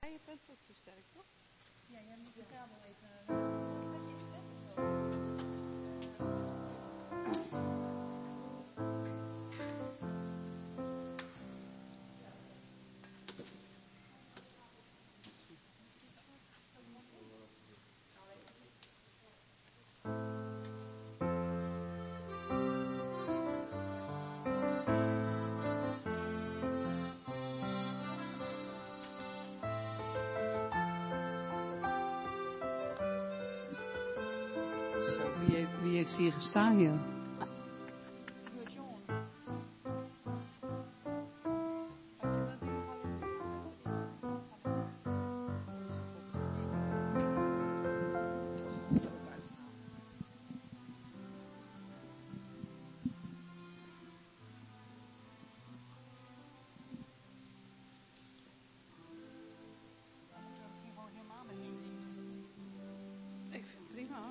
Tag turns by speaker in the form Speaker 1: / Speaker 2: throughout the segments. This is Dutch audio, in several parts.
Speaker 1: Je bent ook versterkt, toch?
Speaker 2: Ja, jij moet de kabel even... Zet je in 6 of zo?
Speaker 1: Wie heeft hier gestaan, joh? Ik vind het prima.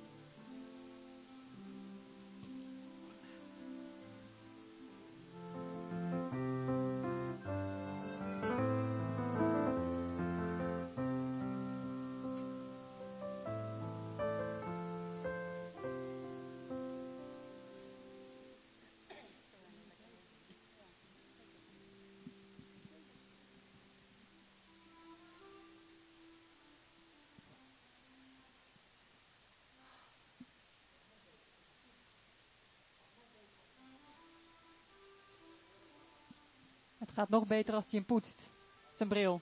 Speaker 2: Het gaat nog beter als hij hem poetst. Zijn bril.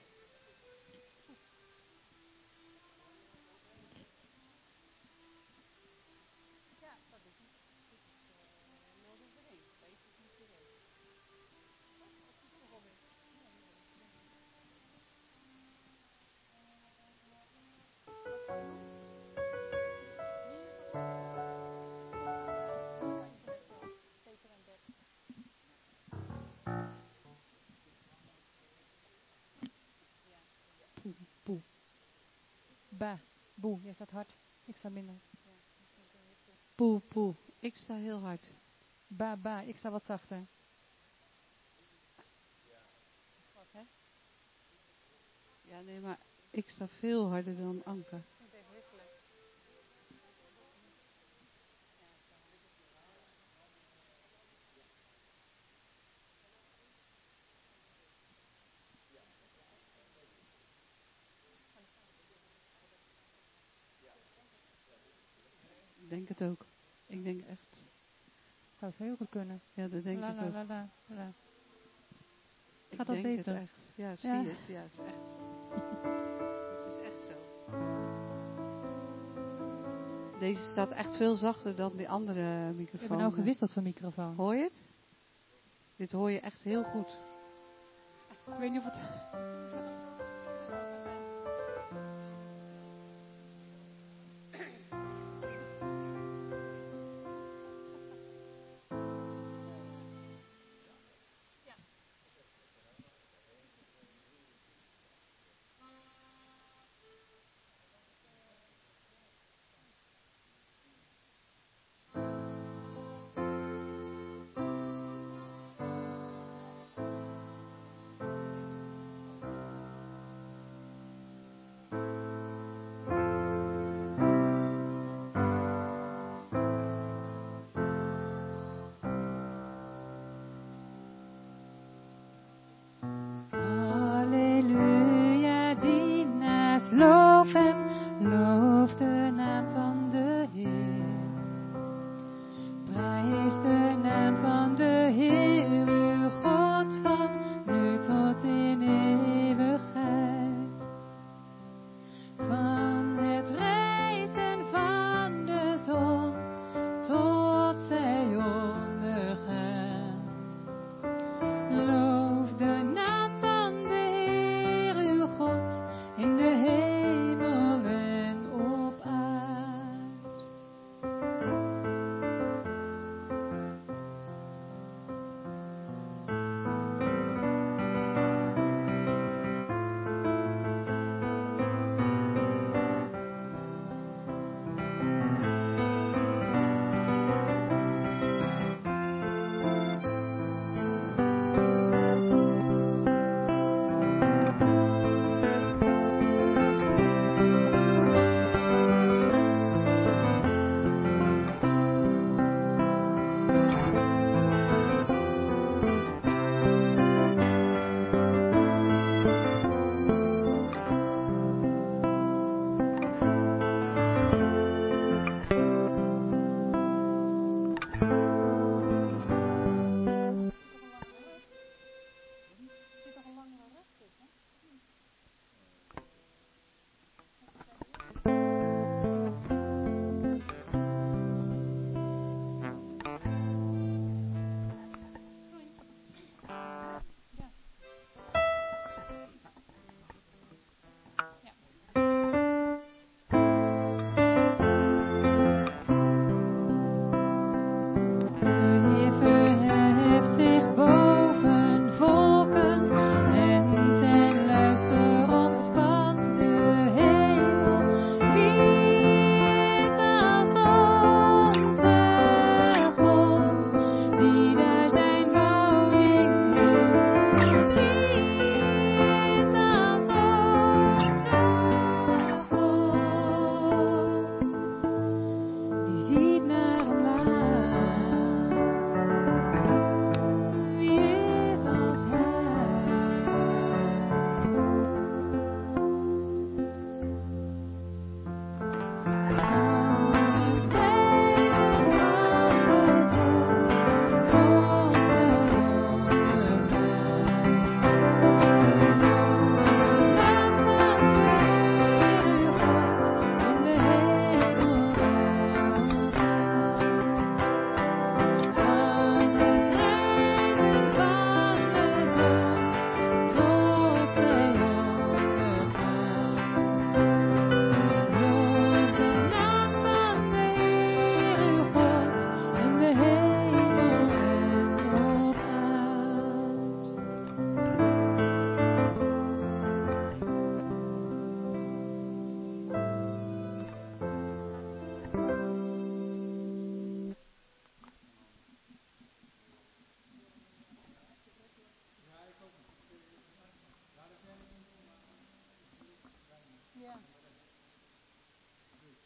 Speaker 1: Poe.
Speaker 2: Ba. Boe, jij staat hard. Ik sta minder.
Speaker 1: Poe, poe. Ik sta heel hard.
Speaker 2: Ba, ba. Ik sta wat zachter. Wat, hè?
Speaker 1: Ja, nee, maar ik sta veel harder dan Anke. Ik denk het ook. Ik denk echt.
Speaker 2: Zou het heel goed kunnen.
Speaker 1: Ja, dat denk ik ook.
Speaker 2: La.
Speaker 1: Ik
Speaker 2: Gaat dat
Speaker 1: denk
Speaker 2: beter?
Speaker 1: het echt. Ja, zie
Speaker 2: Ja.
Speaker 1: je het? Ja, het is echt. Het is echt zo. Deze staat echt veel zachter dan die andere
Speaker 2: Ik
Speaker 1: microfoon.
Speaker 2: heb nou gewisseld van microfoon.
Speaker 1: Hoor je het? Dit hoor je echt heel goed.
Speaker 2: Ik weet niet of het...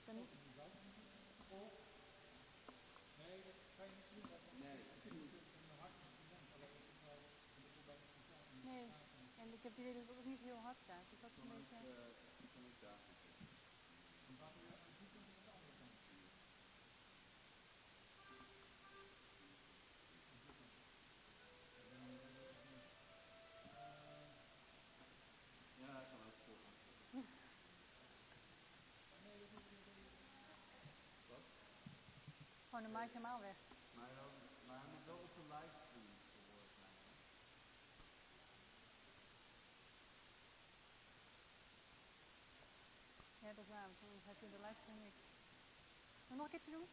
Speaker 2: Nee, en ik heb het idee dat het ook niet heel hard staat. Dus dat is een beetje... Gewoon, dan maak je hem al weg.
Speaker 3: Maar hij moet wel op de livestream gehoord zijn.
Speaker 2: Ja, dat is waar, want anders heb je de livestream niks. Wil je nog een keertje doen?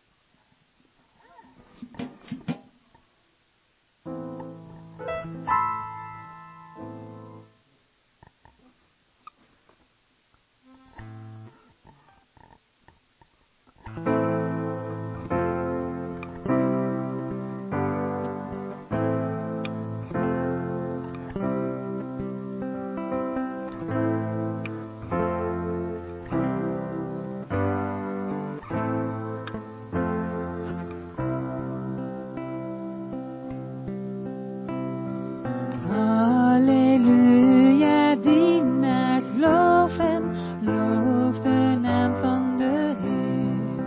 Speaker 4: Halleluja, dienaars, loof hem, loof de naam van de Heer.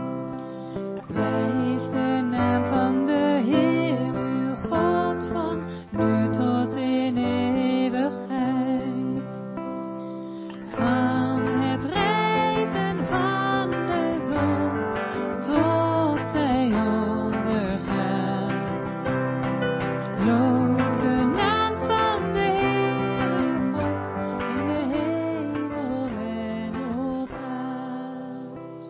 Speaker 4: Prijs de naam van de Heer, uw God, van nu tot in eeuwigheid. Van het rijzen van de zon tot zij ondergaat. Loof de naam van de Heer, uw God, in de hemel en op aard.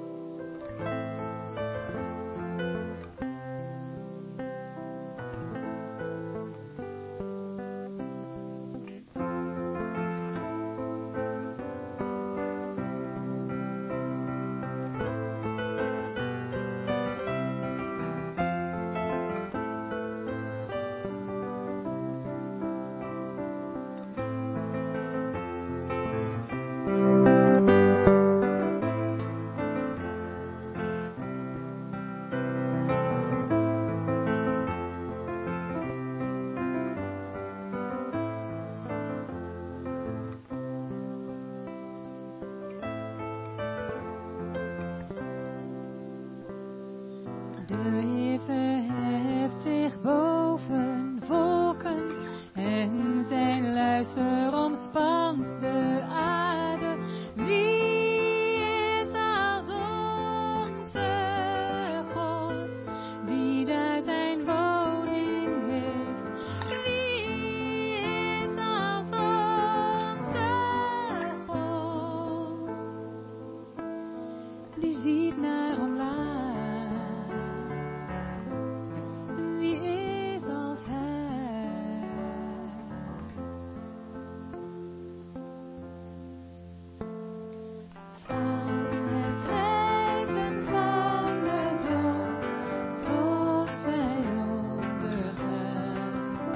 Speaker 4: De Heer verheft zich boven volken en zijn luister omspant de aarde. Wie is als onze God, die daar zijn woning heeft? Wie is als onze God, die ziet naar omlaag? Wie is als Hij? Van het rijzen van de zon tot zij ondergaat.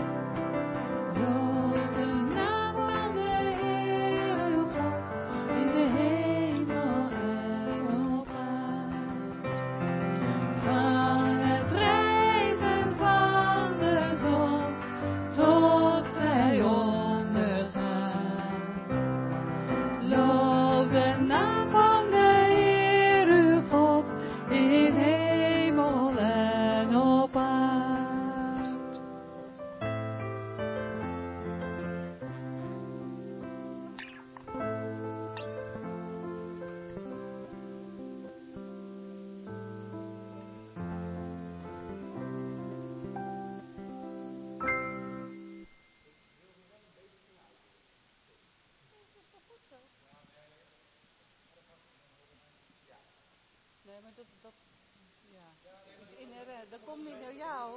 Speaker 4: Loof de naam van de Heer, uw God, in de hemel en op aard. Van het rijzen van de zon tot zij ondergaat. Loof de naam van de Heer, uw God, in hemel en op aard.
Speaker 1: Nee, maar dat ja, is inherent. Dat komt niet door jou.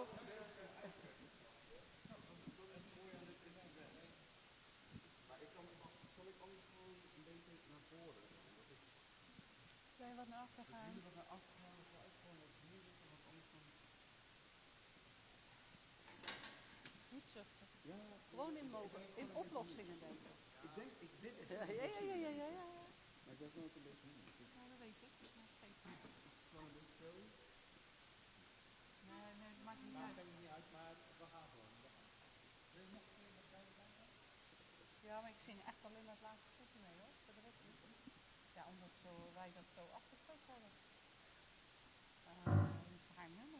Speaker 3: Maar zal ik anders gewoon een beetje naar voren? Omdat ik
Speaker 2: Zou je wat naar achter gaan?
Speaker 3: jullie wat naar achter gaan of gewoon wat hier zitten, want anders dan...
Speaker 1: Niet zuchten.
Speaker 3: Ja,
Speaker 1: Gewoon in oplossingen denken.
Speaker 3: ik denk, dit is...
Speaker 1: Ja.
Speaker 3: Maar Ik was nog een beetje moe.
Speaker 2: Ja, dat weet ik. Maar het geeft niet.
Speaker 3: Gewoon een beetje zo.
Speaker 2: Nee, dat maakt niet
Speaker 3: Maar
Speaker 2: uit.
Speaker 3: het niet uit, maar we gaan gewoon. Wil je nog een keer wat bij de bij?
Speaker 2: Ja, maar ik zing echt alleen maar het laatste stukje mee hoor. Voor de rest niet. Ja, omdat wij dat zo afgesproken hebben. Het is haar nummer.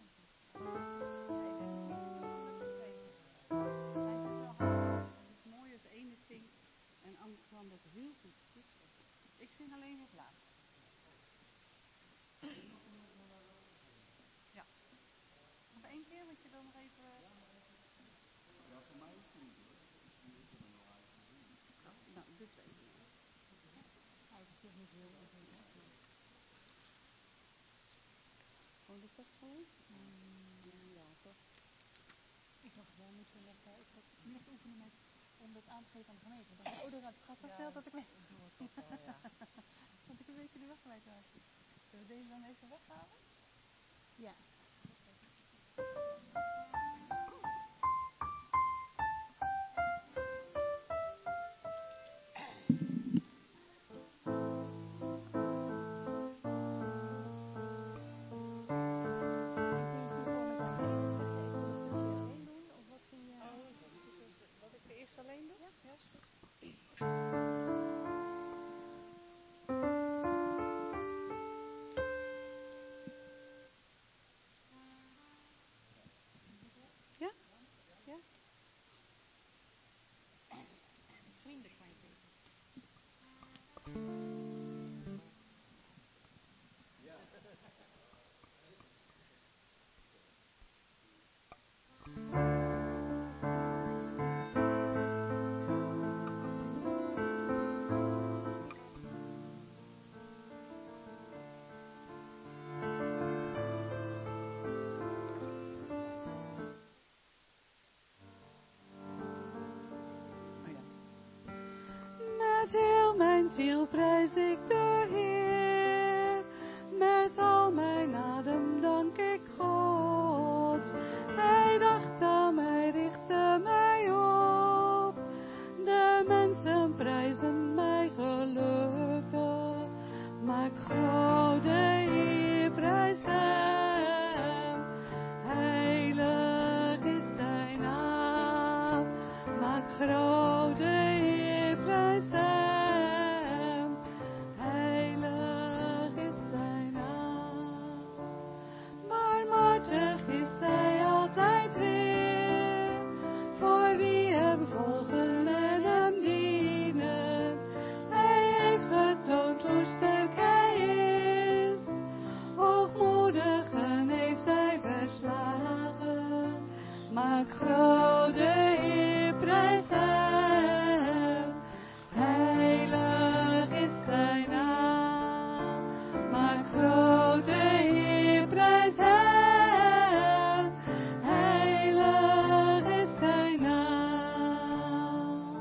Speaker 1: Het mooie is één het zingt en Anne kan dat heel goed toetsen. Ik zing alleen het laatste. Ja.
Speaker 2: Nog één keer, want je wil nog even...
Speaker 3: Ja, voor mij is het niet hoor. Ik heb er nog eigenlijk gezien.
Speaker 1: Nou, de tweede.
Speaker 2: Hij is op zich niet heel ingewikkeld.
Speaker 1: Gewoon de tekst alleen? Ja, toch?
Speaker 2: Ik dacht, jij moet nog... ik zat nu nog te oefenen met... om dat aan te geven aan de gemeente. Ik dacht, ik had zo snel dat ik mee... Dat ik een beetje de weg kwijt was. Zullen we deze dan even weghalen? Ja.
Speaker 1: Wat ik eerst alleen doe?
Speaker 2: Ja, is goed.
Speaker 1: Ja? Ja?
Speaker 2: Vriendelijk van je tegen.
Speaker 4: Met heel mijn ziel prijs ik de Heer, met al mijn adem dank ik God. Hij dacht aan mij, richtte mij op, de mensen prijzen mij gelukkig. Maak groot de Heer, prijs hem, heilig is zijn naam. Maak groot de Heer, prijs hem, heilig is zijn naam. Barmhartig is hij altijd weer, voor wie hem volgen en hem dienen. Hij heeft getoond hoe sterk hij is, hoogmoedigen heeft hij verslagen. Maak groot de Heer, prijs hem, heilig is zijn naam. Maak groot de Heer, prijs hem, heilig is zijn naam.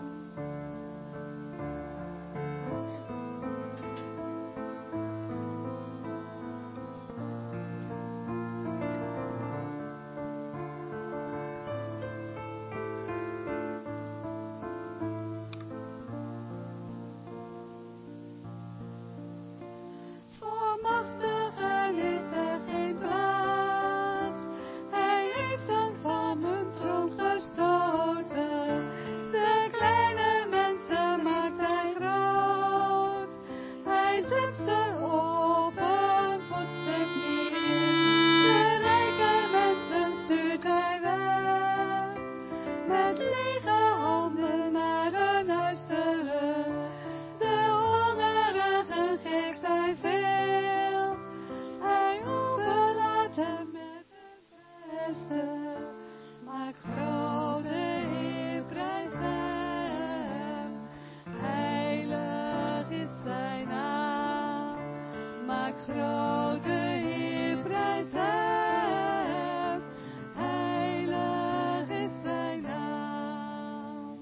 Speaker 4: Voor machtigen is er geen plaats. Hij heeft hen van hun troon gestoten. De kleine mensen maakt hij groot. Hij zet ze op een voetstuk neer. De rijke mensen stuurt hij weg. Met lege handen naar hun huis terug. De hongerigen geeft hij veel. Hij overlaat hem met het beste. Maak groot de Heer, prijs hem. Heilig is zijn naam. Maak groot de Heer, prijs hem. Heilig is zijn naam.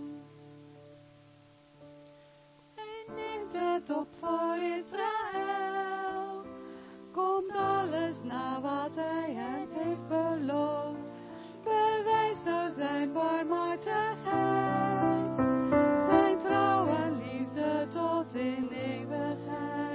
Speaker 4: Hij neemt het op voor Israël. Komt alles na wat hij hen heeft beloofd. Bewijs zo zijn barmhartigheid. Zijn trouw en liefde tot in eeuwigheid.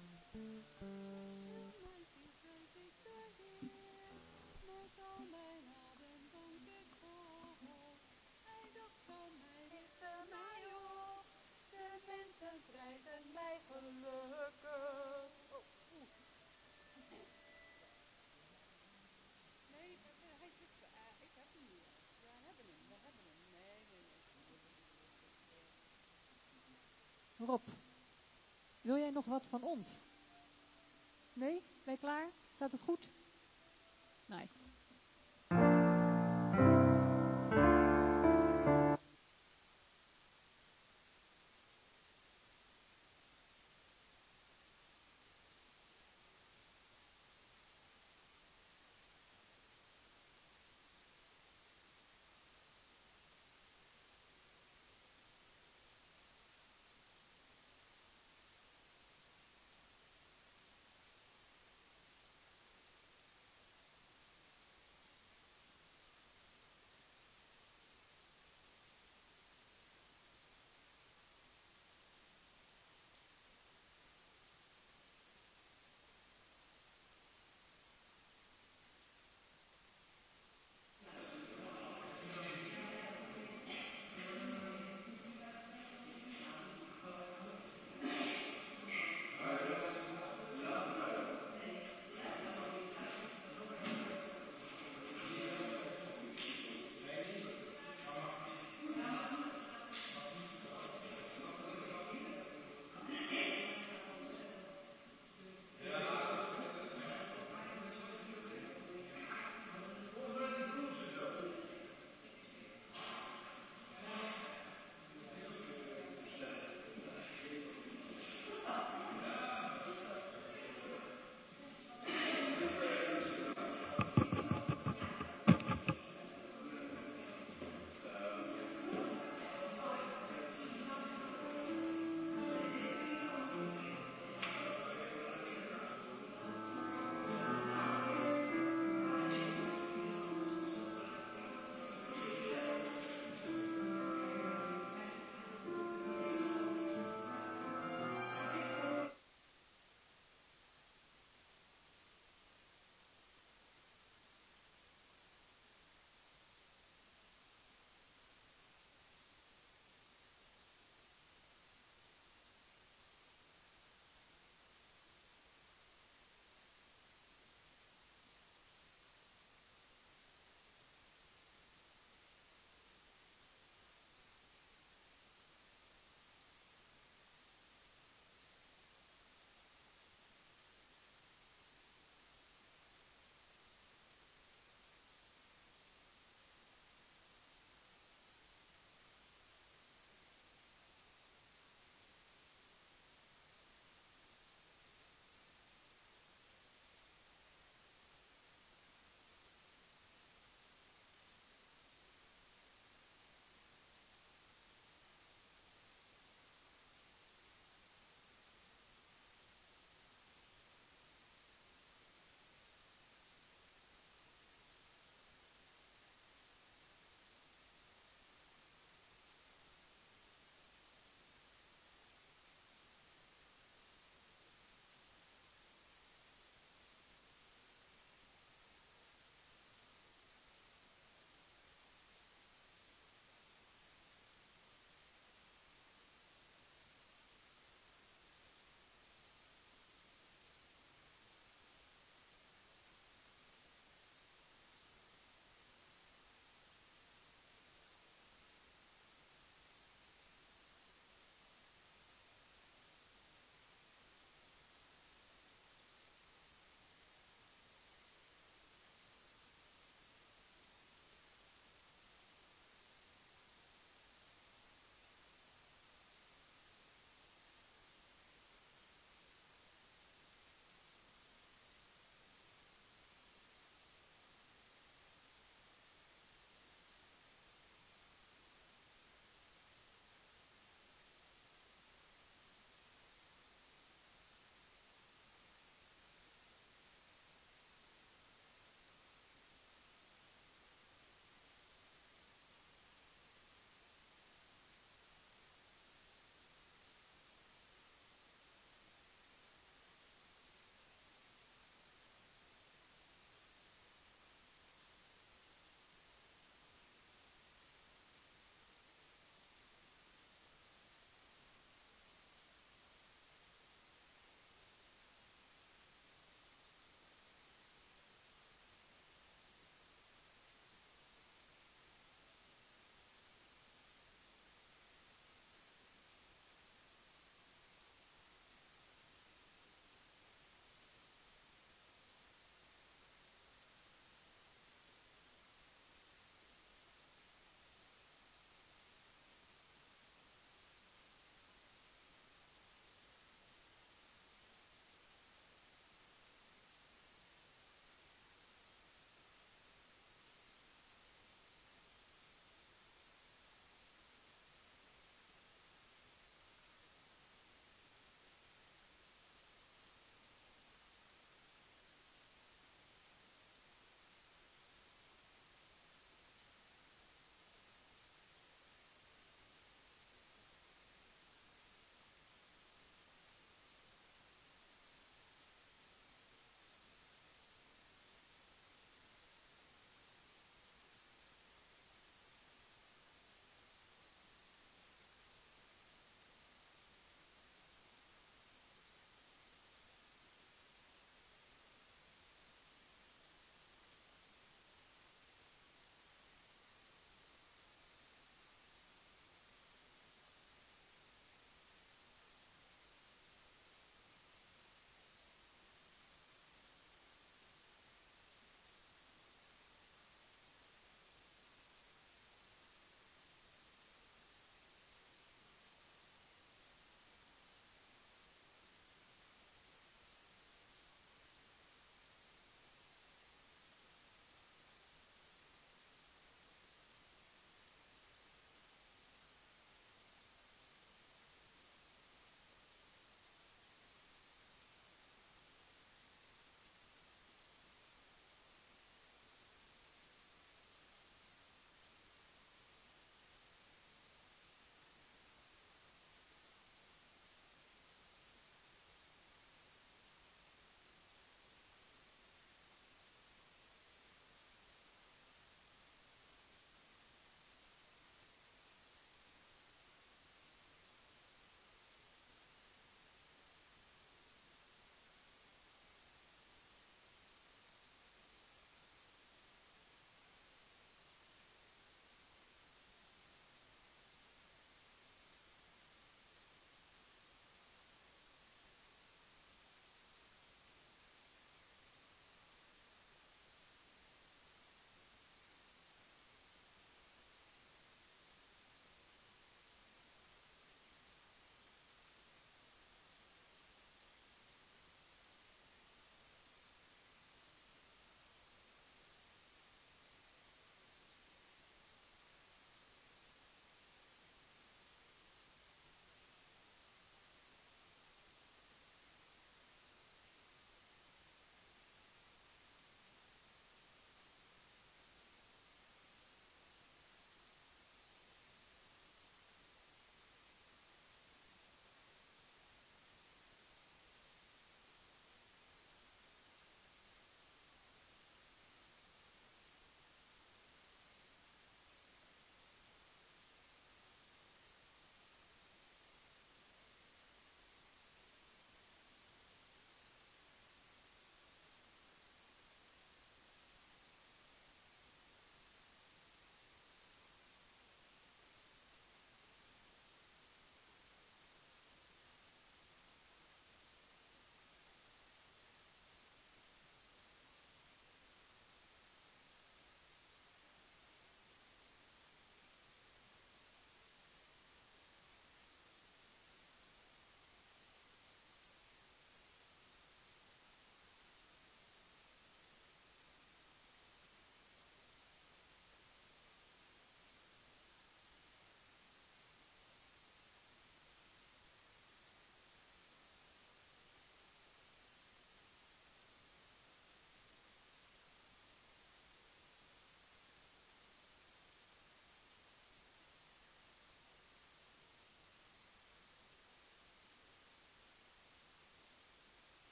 Speaker 4: Heel mijn ziel vrees ik de Heer, met al mijn adem dank ik God. Hij dacht aan mij, richtte mij op, de mensen prijzen mij gelukkig. Oh, oeh. Nee, hij zit, ik heb hem niet. We hebben hem. Nee.
Speaker 2: Rob, wil jij nog wat van ons? Nee? Ben je klaar? Gaat het goed? Nice.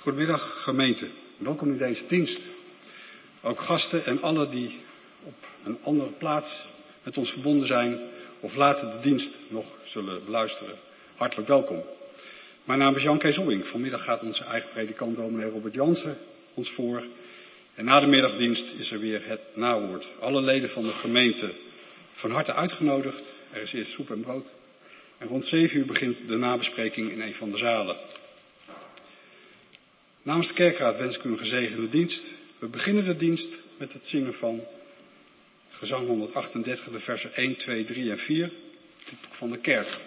Speaker 5: Goedemiddag gemeente, welkom in deze dienst. Ook gasten en allen die op een andere plaats met ons verbonden zijn of later de dienst nog zullen beluisteren. Hartelijk welkom. Mijn naam is Jan Kees Obbing. Vanmiddag gaat onze eigen predikant dominee Robert Jansen ons voor. En na de middagdienst is er weer het nawoord. Alle leden van de gemeente van harte uitgenodigd. Er is eerst soep en brood. En rond 7 uur begint de nabespreking in een van de zalen. Namens de kerkraad wens ik u een gezegende dienst. We beginnen de dienst met het zingen van gezang 138, de versen 1, 2, 3 en 4 van de kerk.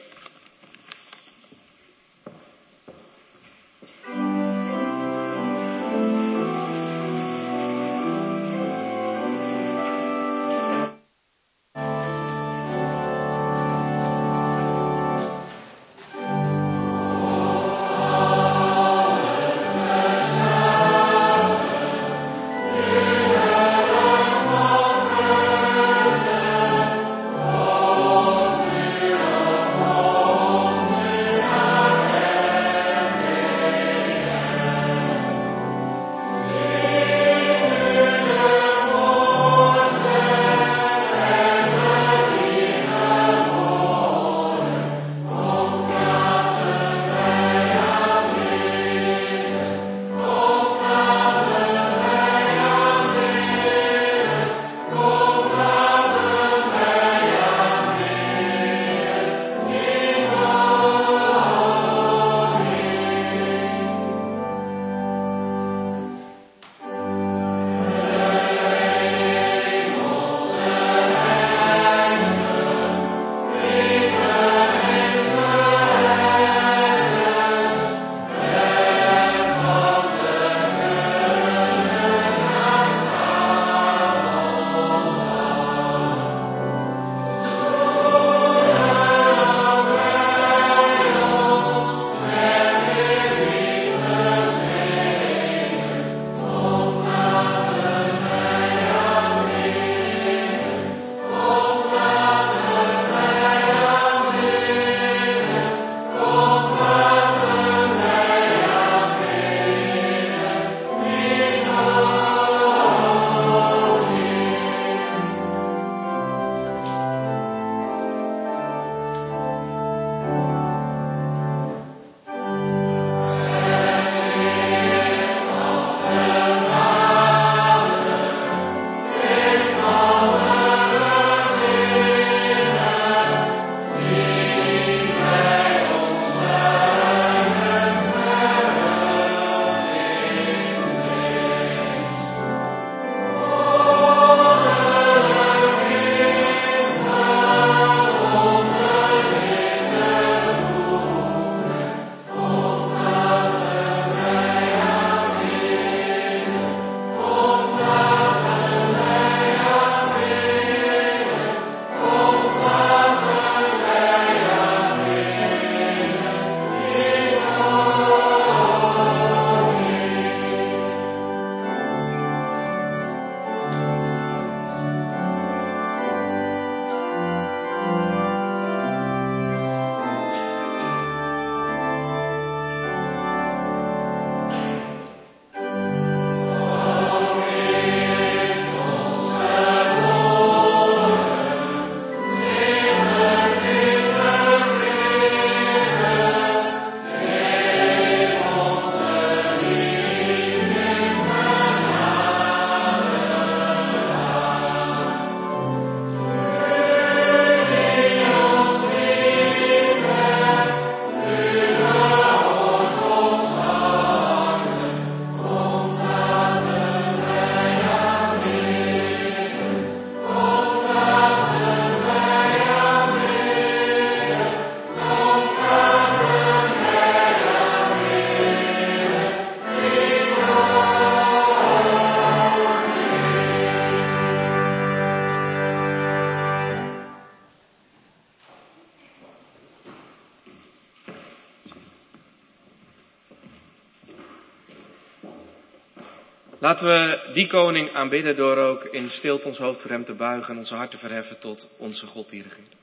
Speaker 6: Laten we die koning aanbidden door ook in stilte ons hoofd voor hem te buigen en onze harten verheffen tot onze God die regeert.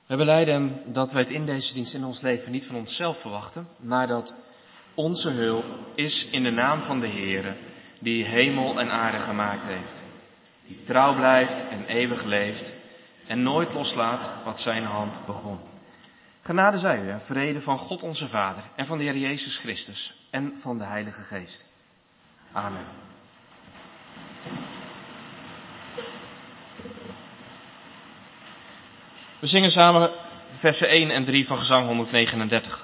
Speaker 6: We belijden dat wij het in deze dienst in ons leven niet van onszelf verwachten, maar dat onze hulp is in de naam van de Heere, die hemel en aarde gemaakt heeft. Die trouw blijft en eeuwig leeft en nooit loslaat wat zijn hand begon. Genade zij u en vrede van God onze Vader en van de Heer Jezus Christus en van de Heilige Geest. Amen. We zingen samen versen 1 en 3 van gezang 139.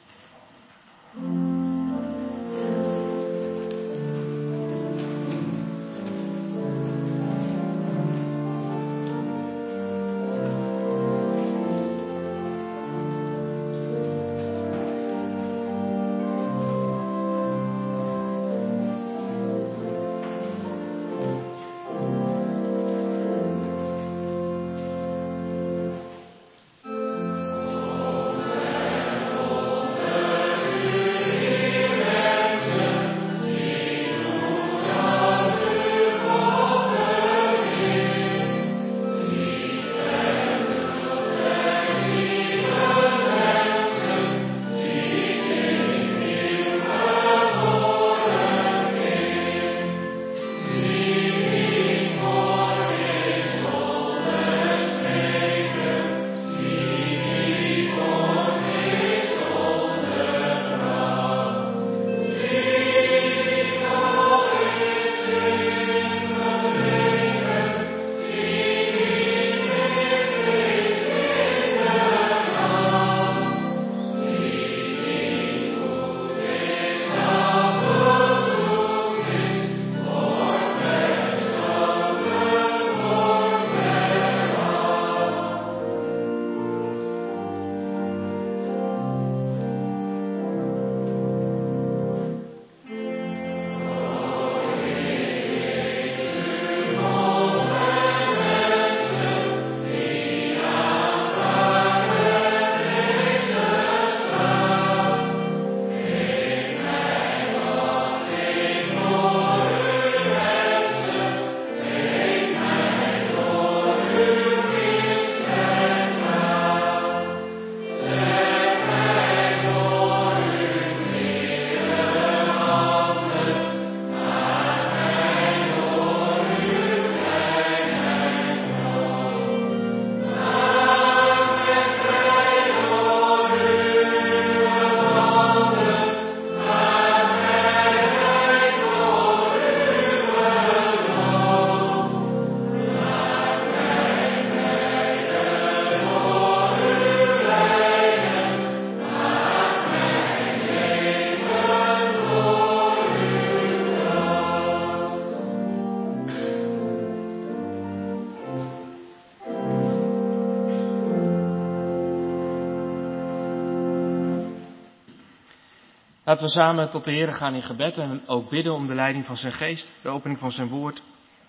Speaker 6: Laten we samen tot de Heer gaan in gebed en ook bidden om de leiding van zijn geest, de opening van zijn woord.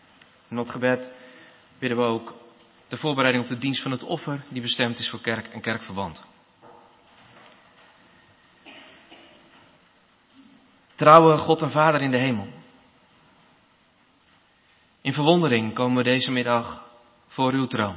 Speaker 6: In dat gebed bidden we ook de voorbereiding op de dienst van het offer die bestemd is voor kerk en kerkverband. Trouwe God en Vader in de hemel. In verwondering komen we deze middag voor uw troon.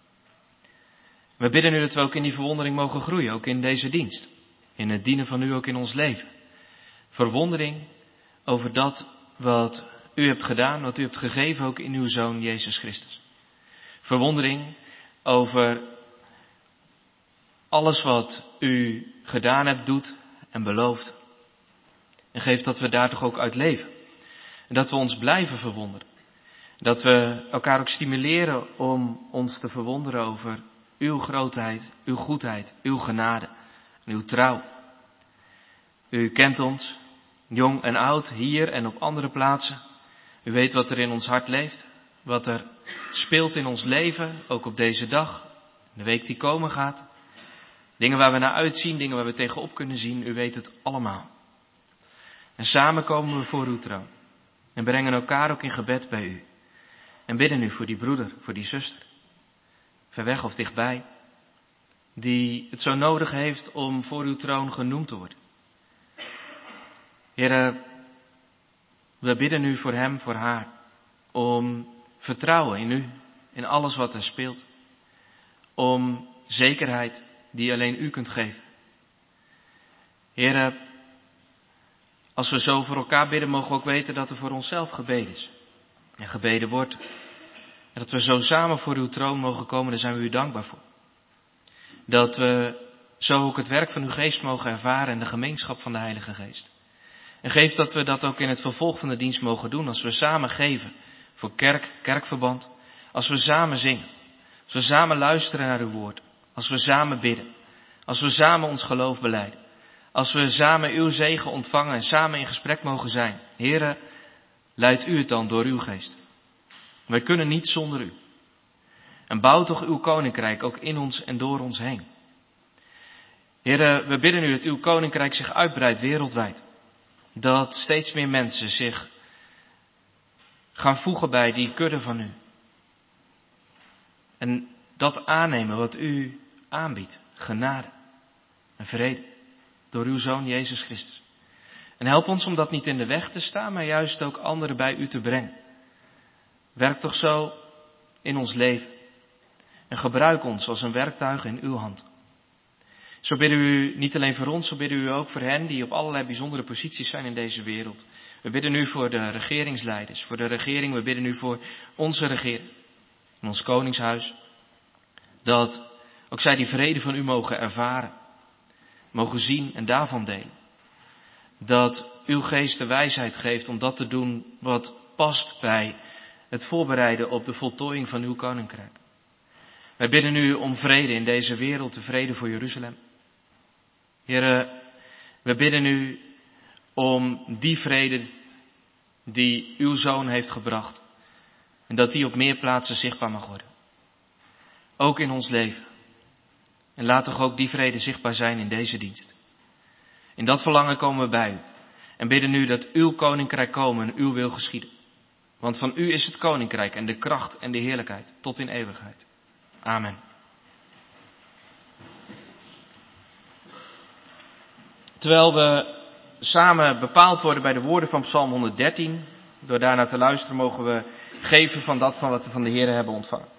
Speaker 6: We bidden u dat we ook in die verwondering mogen groeien, ook in deze dienst. In het dienen van u ook in ons leven. Verwondering over dat wat u hebt gedaan, wat u hebt gegeven ook in uw Zoon Jezus Christus. Verwondering over alles wat u gedaan hebt, doet en belooft. En geeft dat we daar toch ook uit leven. En dat we ons blijven verwonderen. Dat we elkaar ook stimuleren om ons te verwonderen over uw grootheid, uw goedheid, uw genade en uw trouw. U kent ons, jong en oud, hier en op andere plaatsen. U weet wat er in ons hart leeft, wat er speelt in ons leven, ook op deze dag, de week die komen gaat. Dingen waar we naar uitzien, dingen waar we tegenop kunnen zien, u weet het allemaal. En samen komen we voor uw troon en brengen elkaar ook in gebed bij u. En bidden u voor die broeder, voor die zuster, ver weg of dichtbij, die het zo nodig heeft om voor uw troon genoemd te worden. Heere, we bidden u voor hem, voor haar, om vertrouwen in u, in alles wat er speelt. Om zekerheid die alleen u kunt geven. Heere, als we zo voor elkaar bidden, mogen we ook weten dat er voor onszelf gebeden is. En gebeden wordt. En dat we zo samen voor uw troon mogen komen, daar zijn we u dankbaar voor. Dat we zo ook het werk van uw geest mogen ervaren en de gemeenschap van de Heilige Geest. En geef dat we dat ook in het vervolg van de dienst mogen doen, als we samen geven voor kerkverband. Als we samen zingen. Als we samen luisteren naar uw woord. Als we samen bidden. Als we samen ons geloof belijden. Als we samen uw zegen ontvangen en samen in gesprek mogen zijn. Heere, leidt u het dan door uw geest. Wij kunnen niet zonder u. En bouw toch uw koninkrijk ook in ons en door ons heen. Heere, we bidden u dat uw koninkrijk zich uitbreidt wereldwijd. Dat steeds meer mensen zich gaan voegen bij die kudde van u. En dat aannemen wat u aanbiedt. Genade en vrede. Door uw Zoon Jezus Christus. En help ons om dat niet in de weg te staan, maar juist ook anderen bij u te brengen. Werk toch zo in ons leven. En gebruik ons als een werktuig in uw hand. Zo bidden we u niet alleen voor ons, zo bidden we u ook voor hen die op allerlei bijzondere posities zijn in deze wereld. We bidden u voor de regeringsleiders, voor de regering. We bidden u voor onze regering, in ons koningshuis. Dat ook zij die vrede van u mogen ervaren, mogen zien en daarvan delen. Dat uw geest de wijsheid geeft om dat te doen wat past bij het voorbereiden op de voltooiing van uw koninkrijk. Wij bidden u om vrede in deze wereld, de vrede voor Jeruzalem. Heere, we bidden u om die vrede die uw Zoon heeft gebracht. En dat die op meer plaatsen zichtbaar mag worden. Ook in ons leven. En laat toch ook die vrede zichtbaar zijn in deze dienst. In dat verlangen komen we bij u. En bidden u dat uw koninkrijk komen en uw wil geschieden. Want van u is het koninkrijk en de kracht en de heerlijkheid tot in eeuwigheid. Amen. Terwijl we samen bepaald worden bij de woorden van Psalm 113, door daarnaar te luisteren, mogen we geven van dat van wat we van de Heer hebben ontvangen.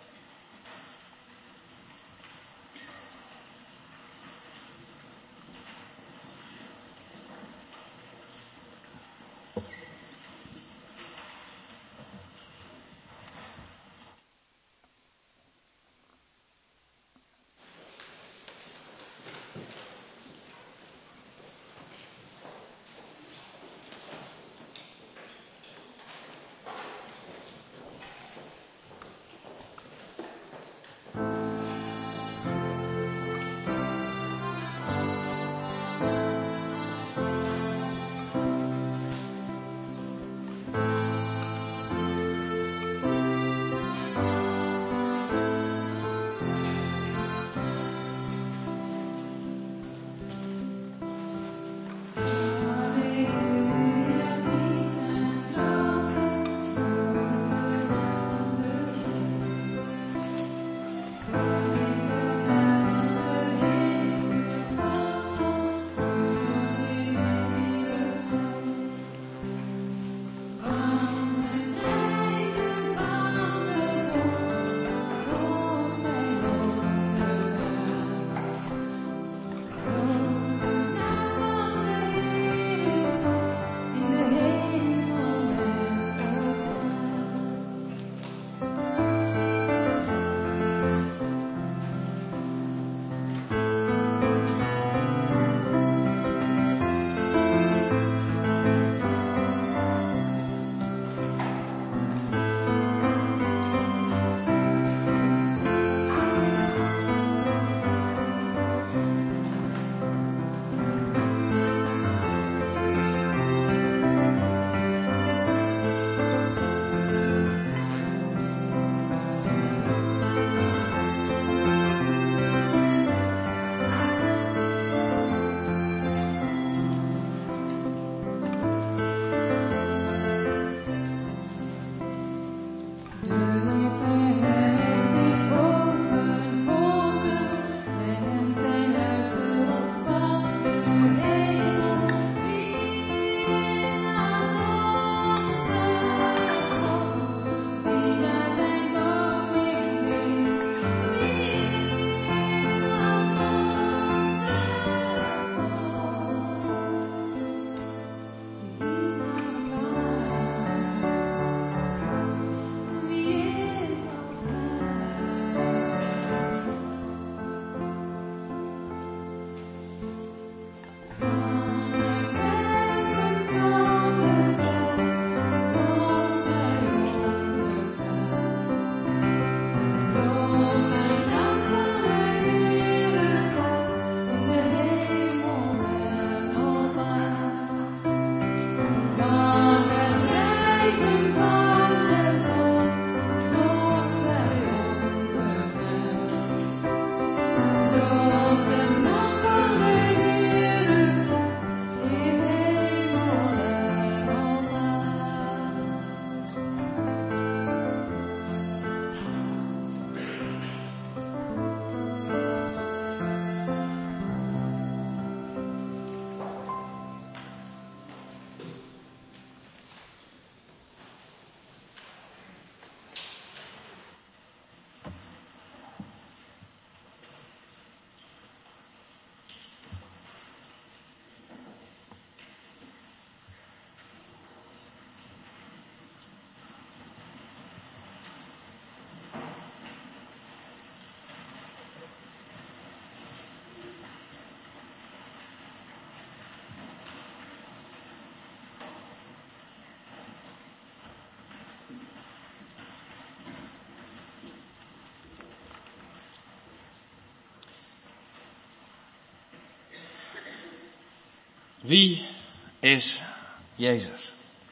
Speaker 6: Wie is Jezus?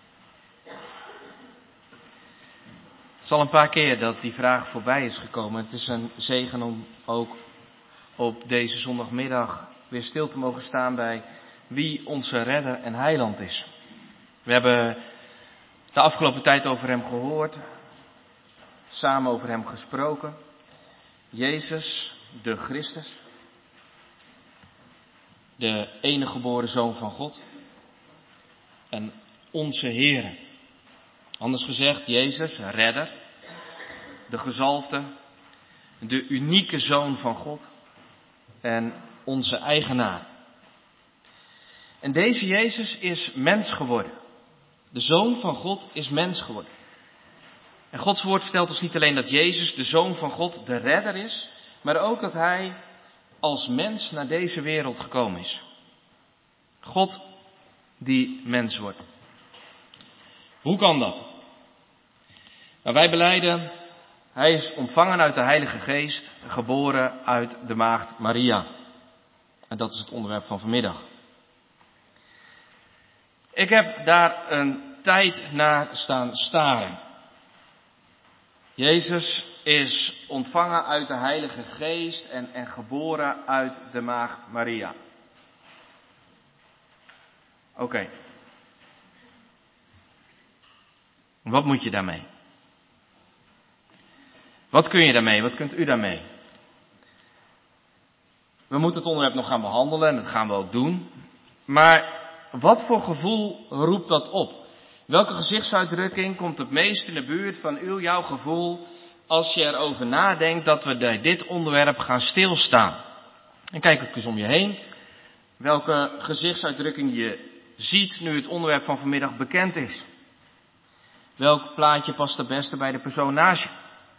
Speaker 6: Het is al een paar keer dat die vraag voorbij is gekomen. Het is een zegen om ook op deze zondagmiddag weer stil te mogen staan bij wie onze redder en heiland is. We hebben de afgelopen tijd over hem gehoord, samen over hem gesproken. Jezus, de Christus, de enige geboren Zoon van God en onze Heere. Anders gezegd, Jezus, redder, de gezalfde, de unieke Zoon van God en onze eigenaar. En deze Jezus is mens geworden. De Zoon van God is mens geworden. En Gods woord vertelt ons niet alleen dat Jezus, de Zoon van God, de redder is, maar ook dat hij als mens naar deze wereld gekomen is. God die mens wordt. Hoe kan dat? Nou, wij belijden, hij is ontvangen uit de Heilige Geest, geboren uit de maagd Maria. En dat is het onderwerp van vanmiddag. Ik heb daar een tijd naar staan staren. Jezus is ontvangen uit de Heilige Geest en geboren uit de maagd Maria. Oké. Wat moet je daarmee? Wat kun je daarmee? Wat kunt u daarmee? We moeten het onderwerp nog gaan behandelen en dat gaan we ook doen. Maar wat voor gevoel roept dat op? Welke gezichtsuitdrukking komt het meest in de buurt van jouw gevoel als je erover nadenkt dat we bij dit onderwerp gaan stilstaan? En kijk ook eens om je heen welke gezichtsuitdrukking je ziet nu het onderwerp van vanmiddag bekend is. Welk plaatje past het beste bij de personage?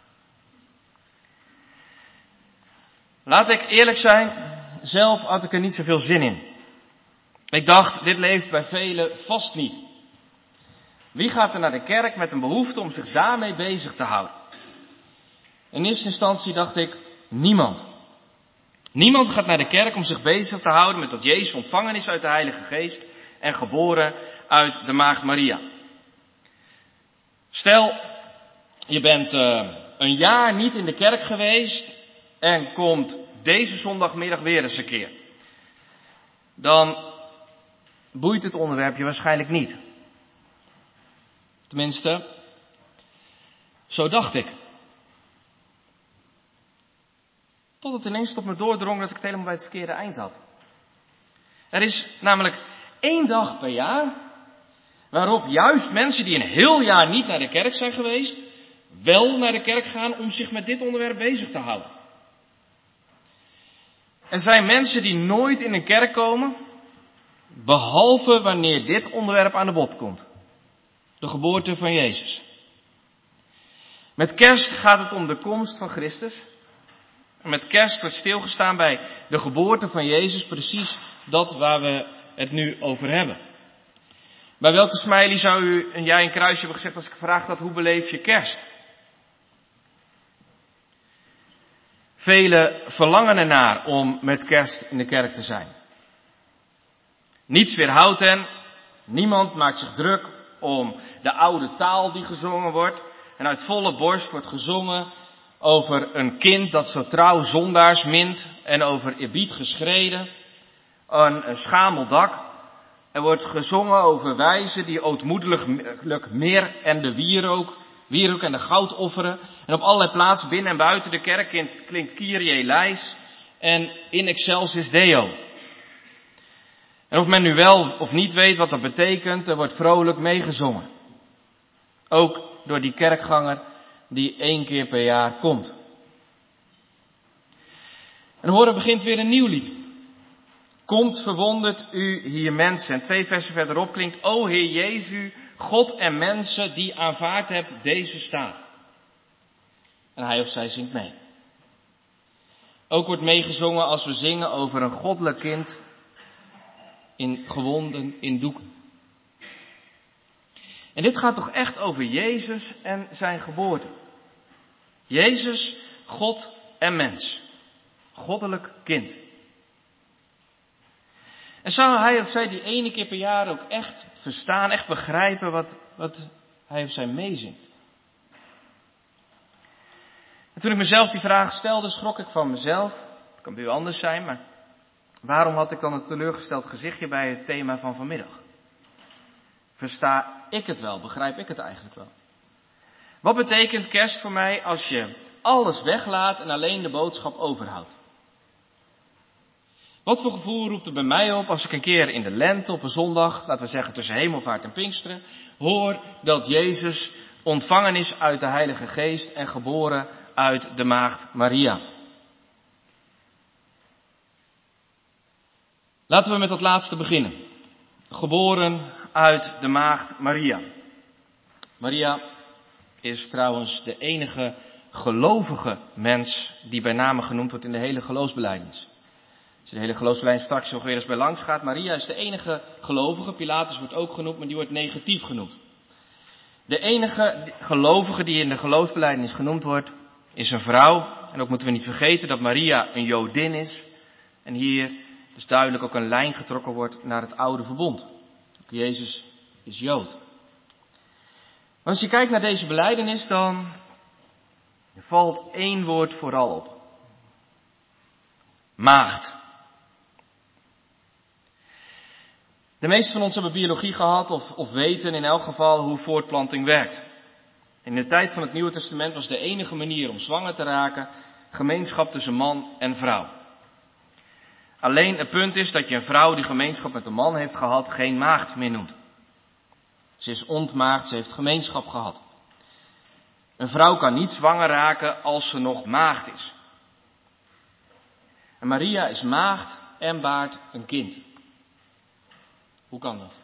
Speaker 6: Laat ik eerlijk zijn, zelf had ik er niet zoveel zin in. Ik dacht, dit leeft bij velen vast niet. Wie gaat er naar de kerk met een behoefte om zich daarmee bezig te houden? In eerste instantie dacht ik, niemand. Niemand gaat naar de kerk om zich bezig te houden met dat Jezus ontvangen is uit de Heilige Geest en geboren uit de maagd Maria. Stel, je bent een jaar niet in de kerk geweest en komt deze zondagmiddag weer eens een keer. Dan boeit het onderwerp je waarschijnlijk niet. Tenminste, zo dacht ik. Tot het ineens tot me doordrong dat ik het helemaal bij het verkeerde eind had. Er is namelijk 1 dag per jaar waarop juist mensen die een heel jaar niet naar de kerk zijn geweest, wel naar de kerk gaan om zich met dit onderwerp bezig te houden. Er zijn mensen die nooit in een kerk komen, behalve wanneer dit onderwerp aan de bod komt. De geboorte van Jezus. Met kerst gaat het om de komst van Christus. En met kerst wordt stilgestaan bij de geboorte van Jezus, precies dat waar we het nu over hebben. Bij welke smiley zou jij een kruisje hebben gezegd als ik gevraagd had, hoe beleef je kerst? Velen verlangen ernaar om met kerst in de kerk te zijn. Niets weerhoudt hen. Niemand maakt zich druk om de oude taal die gezongen wordt. En uit volle borst wordt gezongen over een kind dat zo trouw zondaars mint. En over eerbied geschreden. Een schamel dak. Er wordt gezongen over wijzen die ootmoedelijk meer en de wierook en de goud offeren. En op allerlei plaatsen binnen en buiten de kerk klinkt Kyrie eleis en in excelsis Deo. En of men nu wel of niet weet wat dat betekent, er wordt vrolijk meegezongen. Ook door die kerkganger die 1 keer per jaar komt. En horen begint weer een nieuw lied. Komt verwonderd u hier mensen. En 2 versen verderop klinkt, o Heer Jezus, God en mensen die aanvaard hebt deze staat. En hij of zij zingt mee. Ook wordt meegezongen als we zingen over een goddelijk kind gewonden in doeken. En dit gaat toch echt over Jezus en zijn geboorte. Jezus, God en mens. Goddelijk kind. En zou hij of zij die ene keer per jaar ook echt verstaan, echt begrijpen wat hij of zij meezingt? En toen ik mezelf die vraag stelde, schrok ik van mezelf. Het kan bij u anders zijn, maar waarom had ik dan een teleurgesteld gezichtje bij het thema van vanmiddag? Versta ik het wel? Begrijp ik het eigenlijk wel? Wat betekent kerst voor mij als je alles weglaat en alleen de boodschap overhoudt? Wat voor gevoel roept er bij mij op als ik een keer in de lente op een zondag, laten we zeggen tussen Hemelvaart en Pinksteren, hoor dat Jezus ontvangen is uit de Heilige Geest en geboren uit de maagd Maria? Laten we met dat laatste beginnen. Geboren uit de maagd Maria. Maria is trouwens de enige gelovige mens die bij name genoemd wordt in de hele geloofsbelijdenis. Als je de hele geloofsbelijdenis straks nog weer eens bij langs gaat, Maria is de enige gelovige. Pilatus wordt ook genoemd, maar die wordt negatief genoemd. De enige gelovige die in de geloofsbelijdenis genoemd wordt, is een vrouw. En ook moeten we niet vergeten dat Maria een Jodin is. En hier dus duidelijk ook een lijn getrokken wordt naar het oude verbond. Ook Jezus is Jood. Maar als je kijkt naar deze belijdenis, dan valt één woord vooral op. Maagd. De meesten van ons hebben biologie gehad of weten in elk geval hoe voortplanting werkt. In de tijd van het Nieuwe Testament was de enige manier om zwanger te raken gemeenschap tussen man en vrouw. Alleen het punt is dat je een vrouw die gemeenschap met een man heeft gehad geen maagd meer noemt. Ze is ontmaagd, ze heeft gemeenschap gehad. Een vrouw kan niet zwanger raken als ze nog maagd is. En Maria is maagd en baart een kind. Hoe kan dat?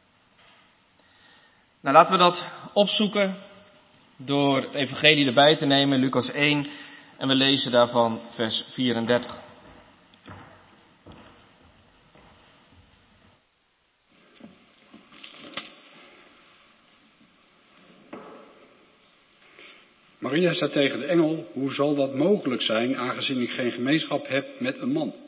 Speaker 6: Nou, laten we dat opzoeken door het evangelie erbij te nemen, Lucas 1, en we lezen daarvan vers 34.
Speaker 5: Maria zei tegen de engel: hoe zal dat mogelijk zijn, aangezien ik geen gemeenschap heb met een man?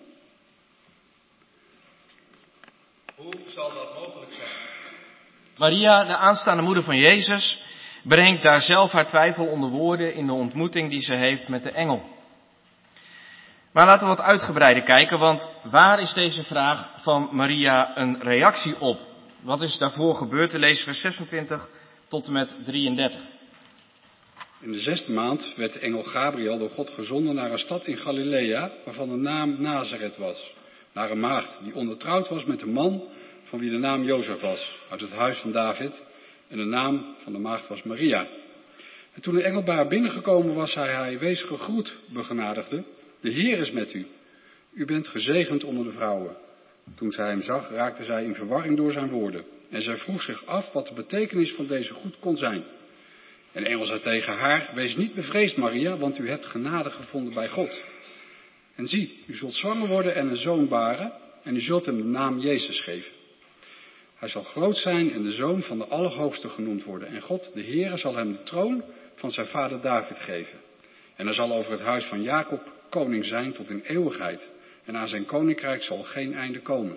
Speaker 6: Hoe zal dat mogelijk zijn? Maria, de aanstaande moeder van Jezus, brengt daar zelf haar twijfel onder woorden in de ontmoeting die ze heeft met de engel. Maar laten we wat uitgebreider kijken, want waar is deze vraag van Maria een reactie op? Wat is daarvoor gebeurd? We lezen vers 26 tot en met 33.
Speaker 5: In de 6e maand werd de engel Gabriel door God gezonden naar een stad in Galilea, waarvan de naam Nazareth was. Naar een maagd die ondertrouwd was met een man van wie de naam Jozef was, uit het huis van David. En de naam van de maagd was Maria. En toen de engel bij haar binnengekomen was, zei hij: wees gegroet, begenadigde, de Heer is met u. U bent gezegend onder de vrouwen. Toen zij hem zag, raakte zij in verwarring door zijn woorden. En zij vroeg zich af wat de betekenis van deze groet kon zijn. En de engel zei tegen haar: wees niet bevreesd, Maria, want u hebt genade gevonden bij God. En zie, u zult zwanger worden en een zoon baren, en u zult hem de naam Jezus geven. Hij zal groot zijn en de zoon van de Allerhoogste genoemd worden. En God, de Heere, zal hem de troon van zijn vader David geven. En hij zal over het huis van Jacob koning zijn tot in eeuwigheid. En aan zijn koninkrijk zal geen einde komen.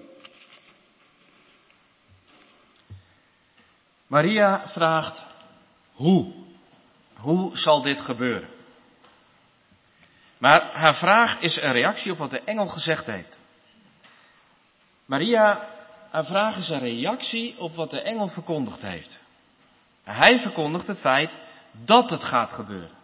Speaker 6: Maria vraagt: hoe? Hoe zal dit gebeuren? Maar haar vraag is een reactie op wat de engel gezegd heeft. Maria, haar vraag is een reactie op wat de engel verkondigd heeft. Hij verkondigt het feit dat het gaat gebeuren.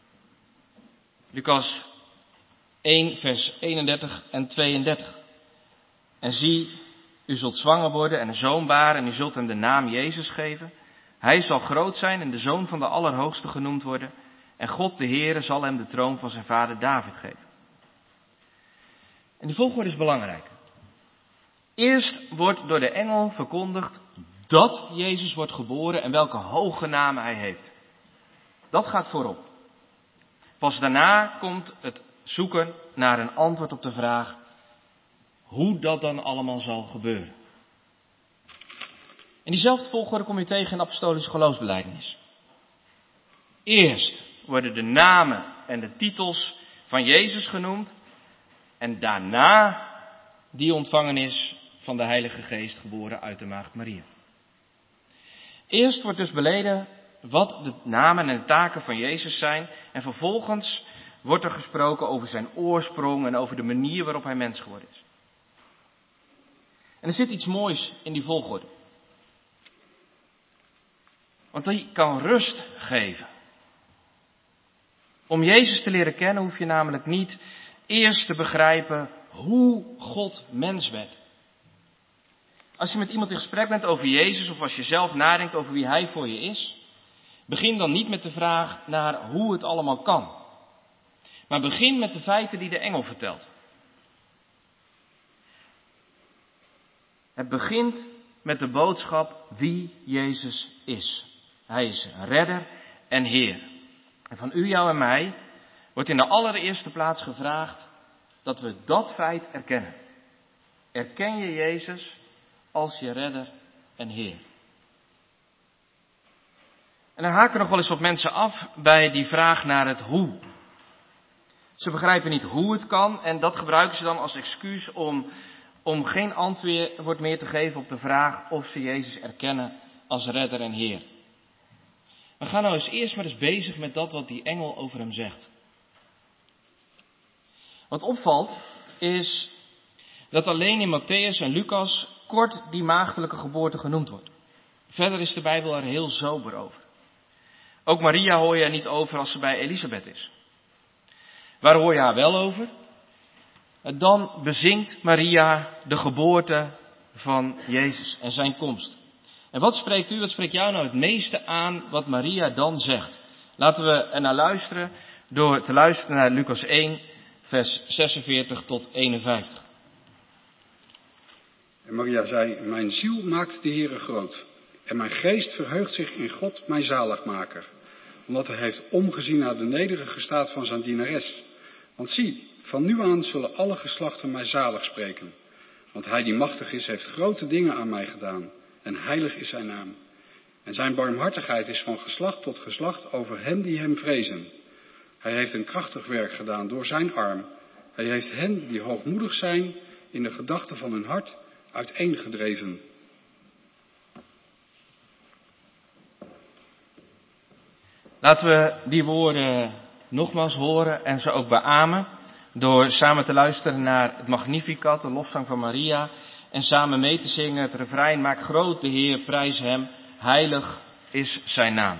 Speaker 6: Lucas 1 vers 31 en 32. En zie, u zult zwanger worden en een zoon baren en u zult hem de naam Jezus geven. Hij zal groot zijn en de zoon van de Allerhoogste genoemd worden. En God de Heere zal hem de troon van zijn vader David geven. En die volgorde is belangrijk. Eerst wordt door de engel verkondigd dat Jezus wordt geboren en welke hoge naam hij heeft. Dat gaat voorop. Pas daarna komt het zoeken naar een antwoord op de vraag hoe dat dan allemaal zal gebeuren. En diezelfde volgorde kom je tegen in de apostolische geloofsbelijdenis. Eerst worden de namen en de titels van Jezus genoemd en daarna die ontvangen is van de Heilige Geest, geboren uit de maagd Maria. Eerst wordt dus beleden wat de namen en de taken van Jezus zijn. En vervolgens wordt er gesproken over zijn oorsprong en over de manier waarop hij mens geworden is. En er zit iets moois in die volgorde. Want die kan rust geven. Om Jezus te leren kennen hoef je namelijk niet eerst te begrijpen hoe God mens werd. Als je met iemand in gesprek bent over Jezus of als je zelf nadenkt over wie hij voor je is, begin dan niet met de vraag naar hoe het allemaal kan. Maar begin met de feiten die de engel vertelt. Het begint met de boodschap wie Jezus is. Hij is redder en Heer. En van u, jou en mij wordt in de allereerste plaats gevraagd dat we dat feit erkennen. Erken je Jezus als je redder en Heer? En dan haken nog wel eens wat mensen af bij die vraag naar het hoe. Ze begrijpen niet hoe het kan en dat gebruiken ze dan als excuus om geen antwoord meer te geven op de vraag of ze Jezus erkennen als redder en Heer. We gaan nou eens eerst maar eens bezig met dat wat die engel over hem zegt. Wat opvalt is dat alleen in Matthäus en Lucas kort die maagdelijke geboorte genoemd wordt. Verder is de Bijbel er heel sober over. Ook Maria hoor je er niet over als ze bij Elisabeth is. Waar hoor je haar wel over? Dan bezingt Maria de geboorte van Jezus en zijn komst. En wat spreekt jou nou het meeste aan wat Maria dan zegt? Laten we er naar luisteren door te luisteren naar Lucas 1, vers 46 tot 51.
Speaker 5: En Maria zei, mijn ziel maakt de Heere groot. En mijn geest verheugt zich in God, mijn zaligmaker. Omdat hij heeft omgezien naar de nederige staat van zijn dienares. Want zie, van nu aan zullen alle geslachten mij zalig spreken. Want hij die machtig is, heeft grote dingen aan mij gedaan. En heilig is zijn naam. En zijn barmhartigheid is van geslacht tot geslacht over hen die hem vrezen. Hij heeft een krachtig werk gedaan door zijn arm. Hij heeft hen die hoogmoedig zijn in de gedachten van hun hart uiteengedreven.
Speaker 6: Laten we die woorden nogmaals horen en ze ook beamen door samen te luisteren naar het Magnificat, de lofzang van Maria, en samen mee te zingen het refrein, maak groot de Heer, prijs hem, heilig is zijn naam.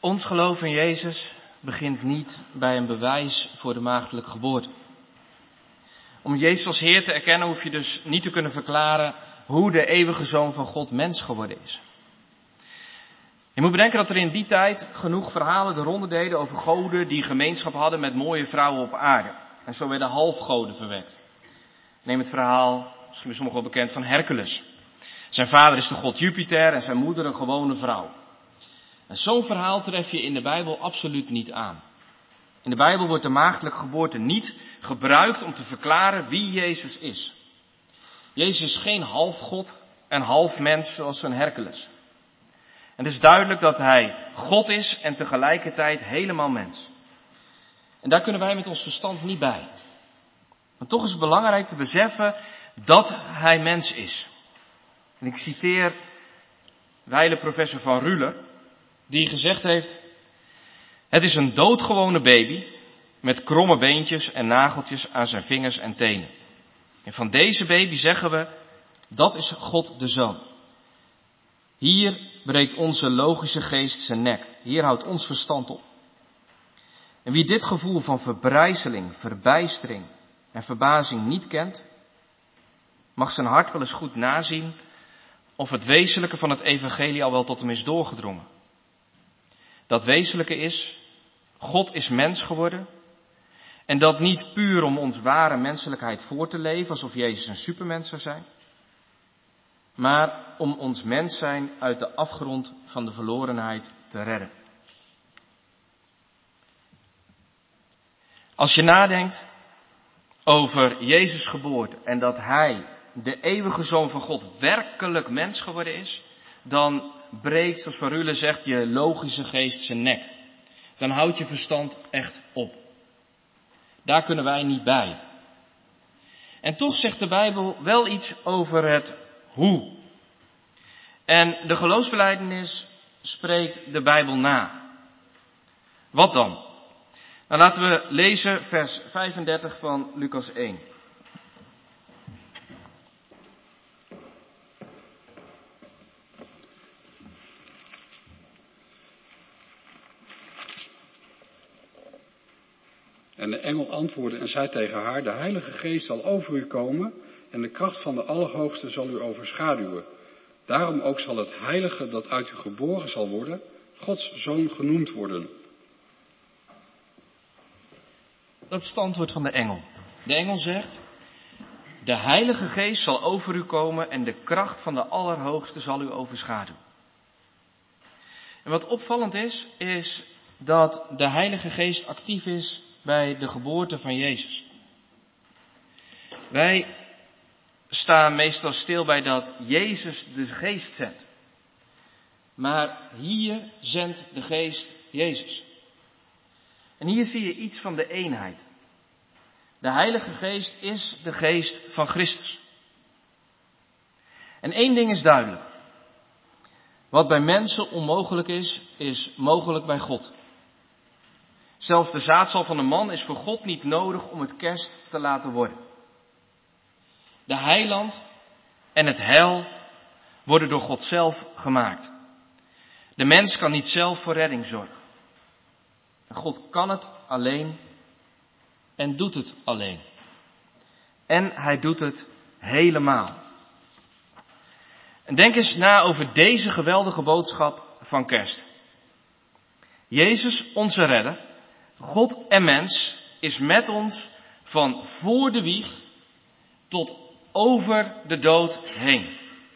Speaker 6: Ons geloof in Jezus begint niet bij een bewijs voor de maagdelijke geboorte. Om Jezus als Heer te erkennen hoef je dus niet te kunnen verklaren hoe de eeuwige Zoon van God mens geworden is. Je moet bedenken dat er in die tijd genoeg verhalen de ronde deden over goden die gemeenschap hadden met mooie vrouwen op aarde. En zo werden halfgoden verwekt. Neem het verhaal, misschien is sommigen wel bekend, van Hercules. Zijn vader is de god Jupiter en zijn moeder een gewone vrouw. En zo'n verhaal tref je in de Bijbel absoluut niet aan. In de Bijbel wordt de maagdelijke geboorte niet gebruikt om te verklaren wie Jezus is. Jezus is geen half God en half mens zoals een Hercules. En het is duidelijk dat hij God is en tegelijkertijd helemaal mens. En daar kunnen wij met ons verstand niet bij. Maar toch is het belangrijk te beseffen dat hij mens is. En ik citeer wijle professor Van Ruler, die gezegd heeft: het is een doodgewone baby met kromme beentjes en nageltjes aan zijn vingers en tenen. En van deze baby zeggen we, dat is God de Zoon. Hier breekt onze logische geest zijn nek. Hier houdt ons verstand op. En wie dit gevoel van verbrijzeling, verbijstering en verbazing niet kent, mag zijn hart wel eens goed nazien of het wezenlijke van het evangelie al wel tot hem is doorgedrongen. Dat wezenlijke is, God is mens geworden. En dat niet puur om ons ware menselijkheid voor te leven, alsof Jezus een supermens zou zijn. Maar om ons mens zijn uit de afgrond van de verlorenheid te redden. Als je nadenkt over Jezus' geboorte en dat Hij, de eeuwige Zoon van God, werkelijk mens geworden is, dan breekt, zoals Van Ruler zegt, je logische geest zijn nek. Dan houdt je verstand echt op. Daar kunnen wij niet bij. En toch zegt de Bijbel wel iets over het hoe. En de geloofsbelijdenis spreekt de Bijbel na. Wat dan? Nou, laten we lezen vers 35 van Lucas 1.
Speaker 5: En de engel antwoordde en zei tegen haar: de Heilige Geest zal over u komen en de kracht van de Allerhoogste zal u overschaduwen. Daarom ook zal het heilige dat uit u geboren zal worden, Gods Zoon genoemd worden.
Speaker 6: Dat is het antwoord van de engel. De engel zegt: de Heilige Geest zal over u komen en de kracht van de Allerhoogste zal u overschaduwen. En wat opvallend is dat de Heilige Geest actief is bij de geboorte van Jezus. Wij staan meestal stil bij dat Jezus de Geest zendt. Maar hier zendt de Geest Jezus. En hier zie je iets van de eenheid. De Heilige Geest is de Geest van Christus. En één ding is duidelijk. Wat bij mensen onmogelijk is mogelijk bij God. Zelfs de zaadcel van een man is voor God niet nodig om het kerst te laten worden. De heiland en het heil worden door God zelf gemaakt. De mens kan niet zelf voor redding zorgen. En God kan het alleen en doet het alleen. En hij doet het helemaal. En denk eens na over deze geweldige boodschap van kerst. Jezus, onze redder, God en mens, is met ons van voor de wieg tot over de dood heen.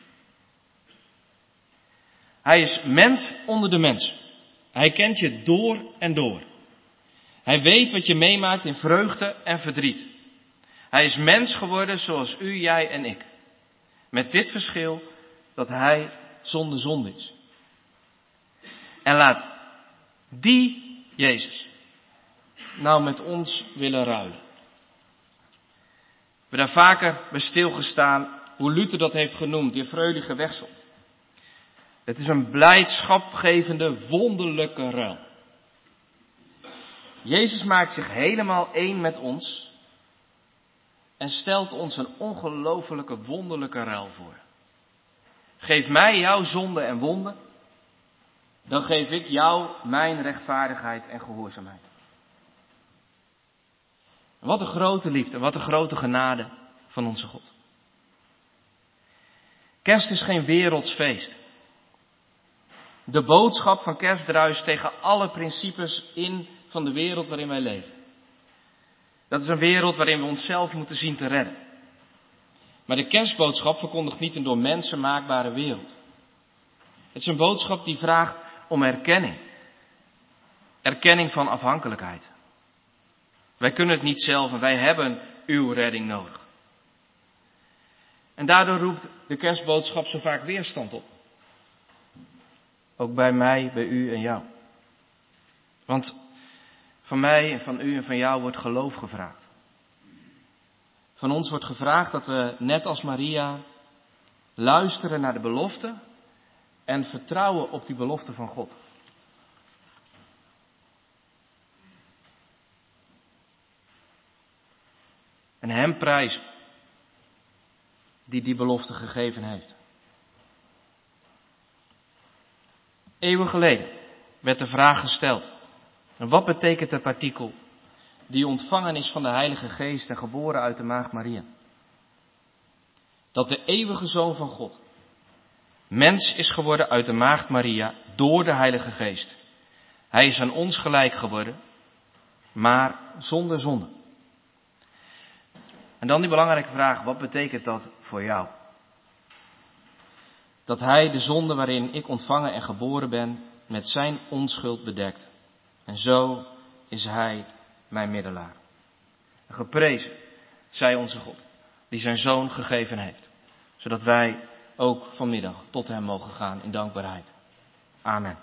Speaker 6: Hij is mens onder de mensen. Hij kent je door en door. Hij weet wat je meemaakt in vreugde en verdriet. Hij is mens geworden zoals u, jij en ik. Met dit verschil dat hij zonder zonde is. En laat die Jezus nou met ons willen ruilen. We hebben daar vaker bij stilgestaan hoe Luther dat heeft genoemd, die freudige wegsel. Het is een blijdschapgevende, wonderlijke ruil. Jezus maakt zich helemaal één met ons en stelt ons een ongelofelijke, wonderlijke ruil voor. Geef mij jouw zonde en wonden dan geef ik jou mijn rechtvaardigheid en gehoorzaamheid. Wat een grote liefde, wat een grote genade van onze God. Kerst is geen werelds feest. De boodschap van kerst druist tegen alle principes in van de wereld waarin wij leven. Dat is een wereld waarin we onszelf moeten zien te redden. Maar de kerstboodschap verkondigt niet een door mensen maakbare wereld. Het is een boodschap die vraagt om erkenning. Erkenning van afhankelijkheid. Wij kunnen het niet zelf en wij hebben uw redding nodig. En daardoor roept de kerstboodschap zo vaak weerstand op. Ook bij mij, bij u en jou. Want van mij en van u en van jou wordt geloof gevraagd. Van ons wordt gevraagd dat we, net als Maria, luisteren naar de belofte en vertrouwen op die belofte van God. En hem prijzen die belofte gegeven heeft. Eeuwen geleden werd de vraag gesteld: en wat betekent het artikel die ontvangen is van de Heilige Geest en geboren uit de maagd Maria? Dat de eeuwige Zoon van God mens is geworden uit de maagd Maria door de Heilige Geest. Hij is aan ons gelijk geworden, maar zonder zonde. En dan die belangrijke vraag: wat betekent dat voor jou? Dat hij de zonde waarin ik ontvangen en geboren ben, met zijn onschuld bedekt. En zo is hij mijn middelaar. Geprezen zij onze God, die zijn Zoon gegeven heeft. Zodat wij ook vanmiddag tot hem mogen gaan in dankbaarheid. Amen.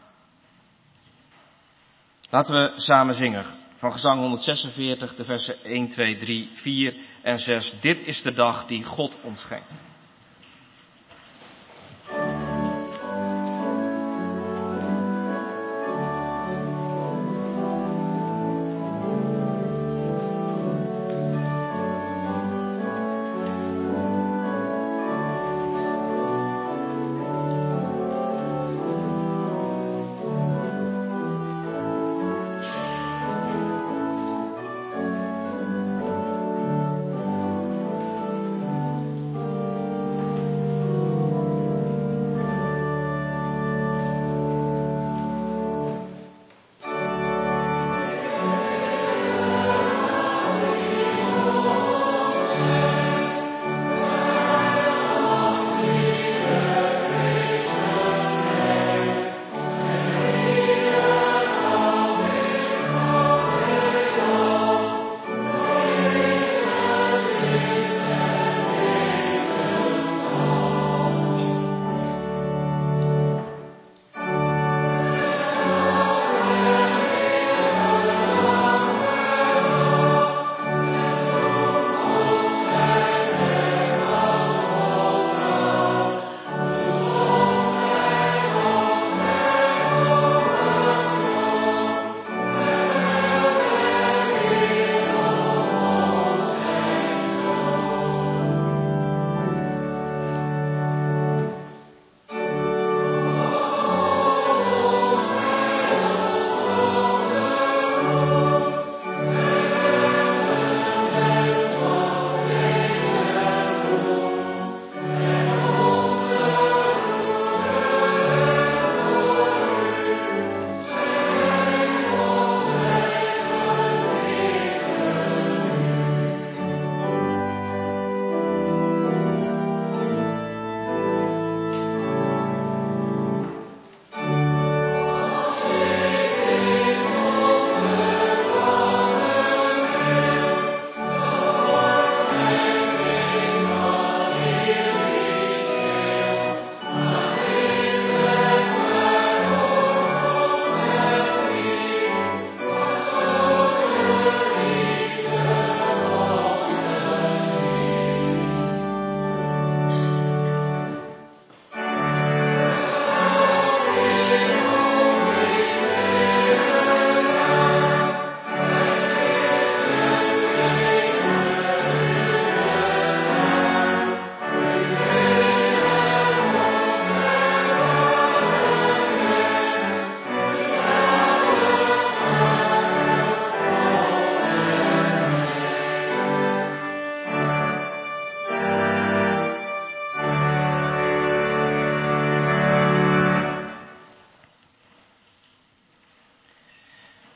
Speaker 6: Laten we samen zingen van gezang 146, de versen 1, 2, 3, 4 en 6. Dit is de dag die God ons schenkt.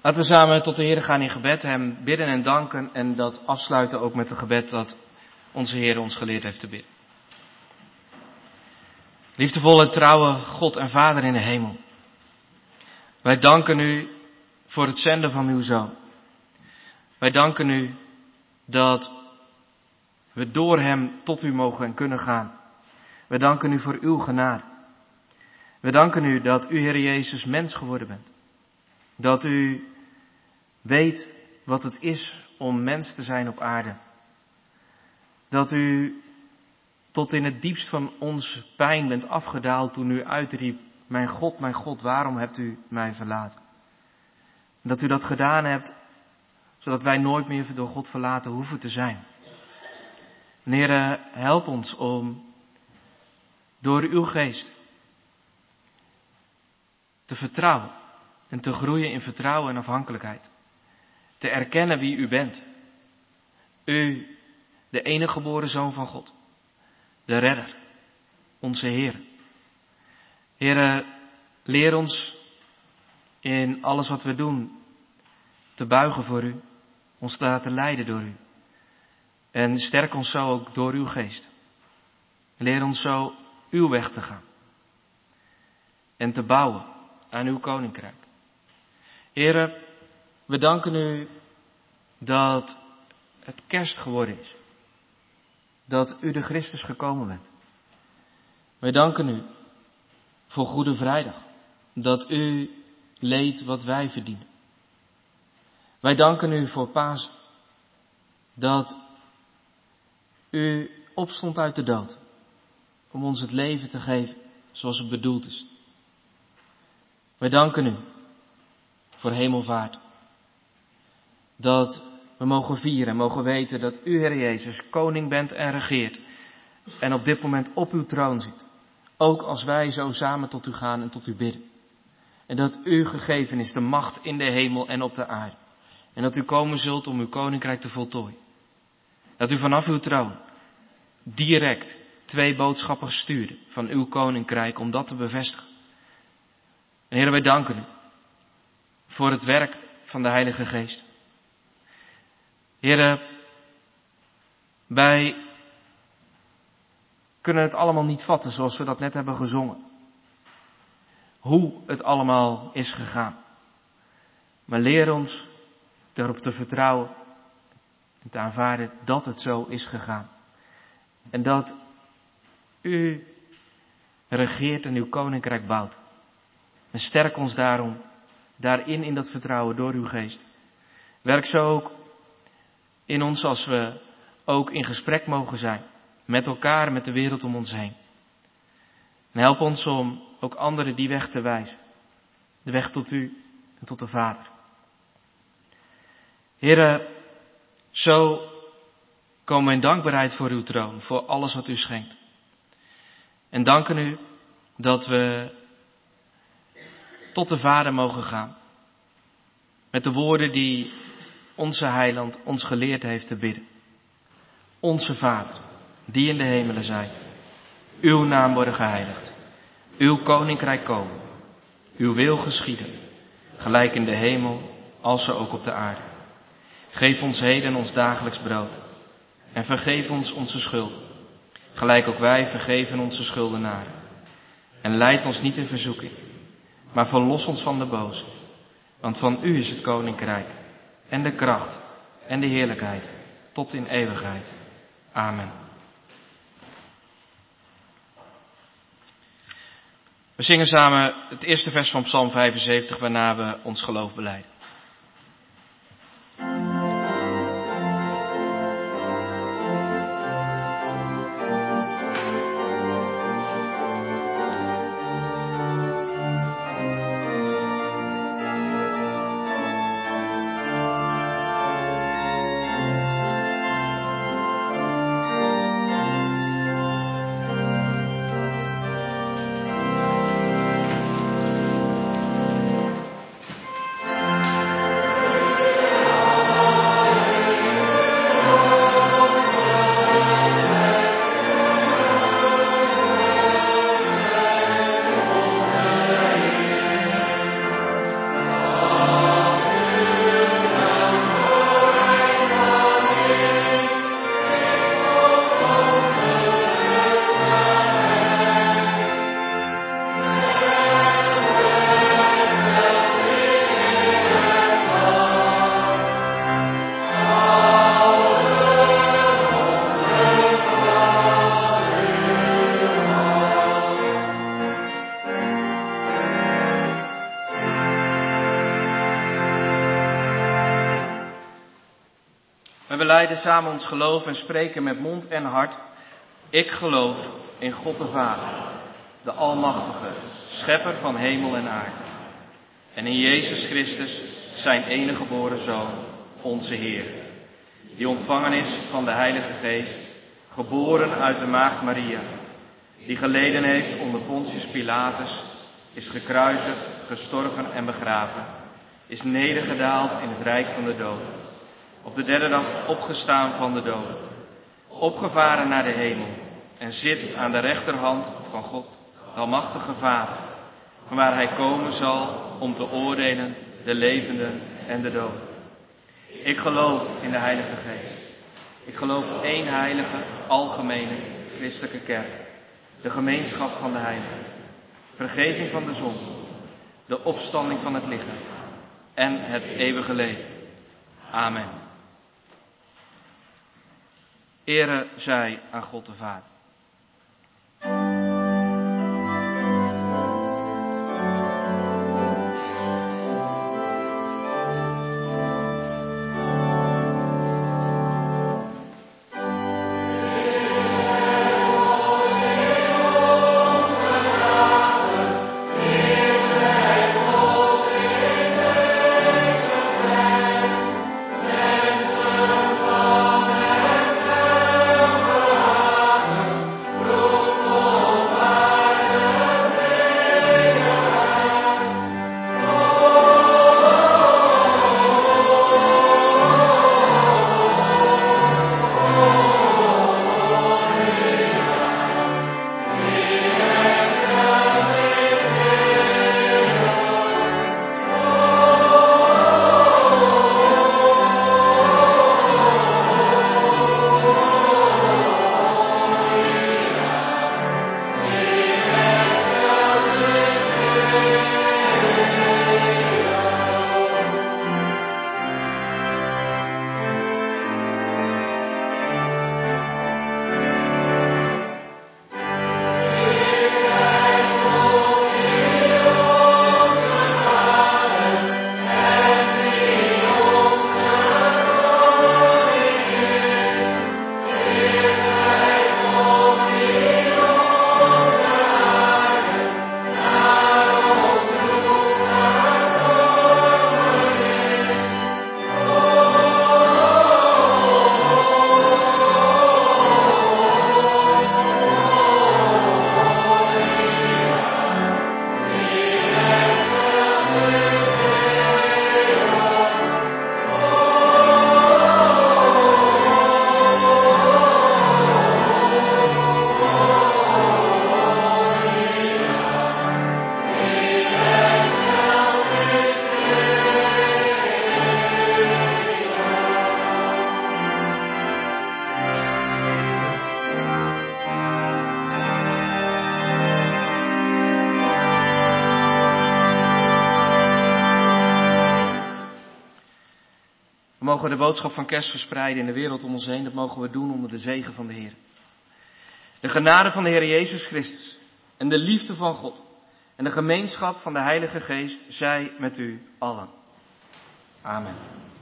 Speaker 6: Laten we samen tot de Heer gaan in gebed, hem bidden en danken en dat afsluiten ook met een gebed dat onze Heer ons geleerd heeft te bidden. Liefdevolle, trouwe God en Vader in de hemel. Wij danken u voor het zenden van uw Zoon. Wij danken u dat we door hem tot u mogen en kunnen gaan. Wij danken u voor uw genade. We danken u dat u, Heer Jezus, mens geworden bent. Dat u weet wat het is om mens te zijn op aarde. Dat u tot in het diepst van onze pijn bent afgedaald toen u uitriep, mijn God, waarom hebt u mij verlaten? En dat u dat gedaan hebt, zodat wij nooit meer door God verlaten hoeven te zijn. En Heer, help ons om door uw geest te vertrouwen en te groeien in vertrouwen en afhankelijkheid. Te erkennen wie u bent. U, de enige geboren Zoon van God. De Redder. Onze Heer. Heer, leer ons in alles wat we doen te buigen voor u. Ons te laten leiden door u. En sterk ons zo ook door uw geest. Leer ons zo uw weg te gaan. En te bouwen aan uw koninkrijk. Heere, we danken u dat het kerst geworden is. Dat u de Christus gekomen bent. Wij danken u voor Goede Vrijdag. Dat u leed wat wij verdienen. Wij danken u voor Pasen. Dat u opstond uit de dood. Om ons het leven te geven zoals het bedoeld is. Wij danken u voor Hemelvaart. Dat we mogen vieren en mogen weten dat u, Heer Jezus, koning bent en regeert. En op dit moment op uw troon zit. Ook als wij zo samen tot u gaan en tot u bidden. En dat u gegeven is de macht in de hemel en op de aarde. En dat u komen zult om uw koninkrijk te voltooien. Dat u vanaf uw troon direct 2 boodschappen stuurde van uw koninkrijk om dat te bevestigen. En Heer, wij danken u voor het werk van de Heilige Geest. Heer, wij kunnen het allemaal niet vatten zoals we dat net hebben gezongen. Hoe het allemaal is gegaan. Maar leer ons daarop te vertrouwen en te aanvaarden dat het zo is gegaan. En dat u regeert en uw koninkrijk bouwt. En sterk ons daarin in dat vertrouwen door uw geest. Werk zo ook in ons als we ook in gesprek mogen zijn. Met elkaar, met de wereld om ons heen. En help ons om ook anderen die weg te wijzen. De weg tot u en tot de Vader. Heere, zo komen we in dankbaarheid voor uw troon. Voor alles wat u schenkt. En danken u dat we tot de Vader mogen gaan. Met de woorden die onze Heiland ons geleerd heeft te bidden. Onze Vader, die in de hemelen zijt. Uw naam worden geheiligd. Uw koninkrijk komen. Uw wil geschieden. Gelijk in de hemel, als zo ook op de aarde. Geef ons heden ons dagelijks brood. En vergeef ons onze schulden. Gelijk ook wij vergeven onze schuldenaren. En leid ons niet in verzoeking. Maar verlos ons van de boze. Want van u is het koninkrijk. En de kracht. En de heerlijkheid. Tot in eeuwigheid. Amen. We zingen samen het eerste vers van Psalm 75, waarna we ons geloof belijden. belijden samen ons geloof en spreken met mond en hart. Ik geloof in God de Vader, de Almachtige, Schepper van hemel en aarde. En in Jezus Christus, zijn enige geboren Zoon, onze Heer. Die ontvangen is van de Heilige Geest, geboren uit de maagd Maria. Die geleden heeft onder Pontius Pilatus, is gekruisigd, gestorven en begraven. Is nedergedaald in het rijk van de dood. Op de derde dag opgestaan van de dood. Opgevaren naar de hemel. En zit aan de rechterhand van God, de Almachtige Vader. Van waar hij komen zal om te oordelen de levenden en de doden. Ik geloof in de Heilige Geest. Ik geloof één heilige, algemene, christelijke kerk. De gemeenschap van de heiligen. Vergeving van de zonde. De opstanding van het lichaam. En het eeuwige leven. Amen. Ere zij aan God de Vader. We mogen de boodschap van kerst verspreiden in de wereld om ons heen. Dat mogen we doen onder de zegen van de Heer. De genade van de Heer Jezus Christus en de liefde van God en de gemeenschap van de Heilige Geest zij met u allen. Amen.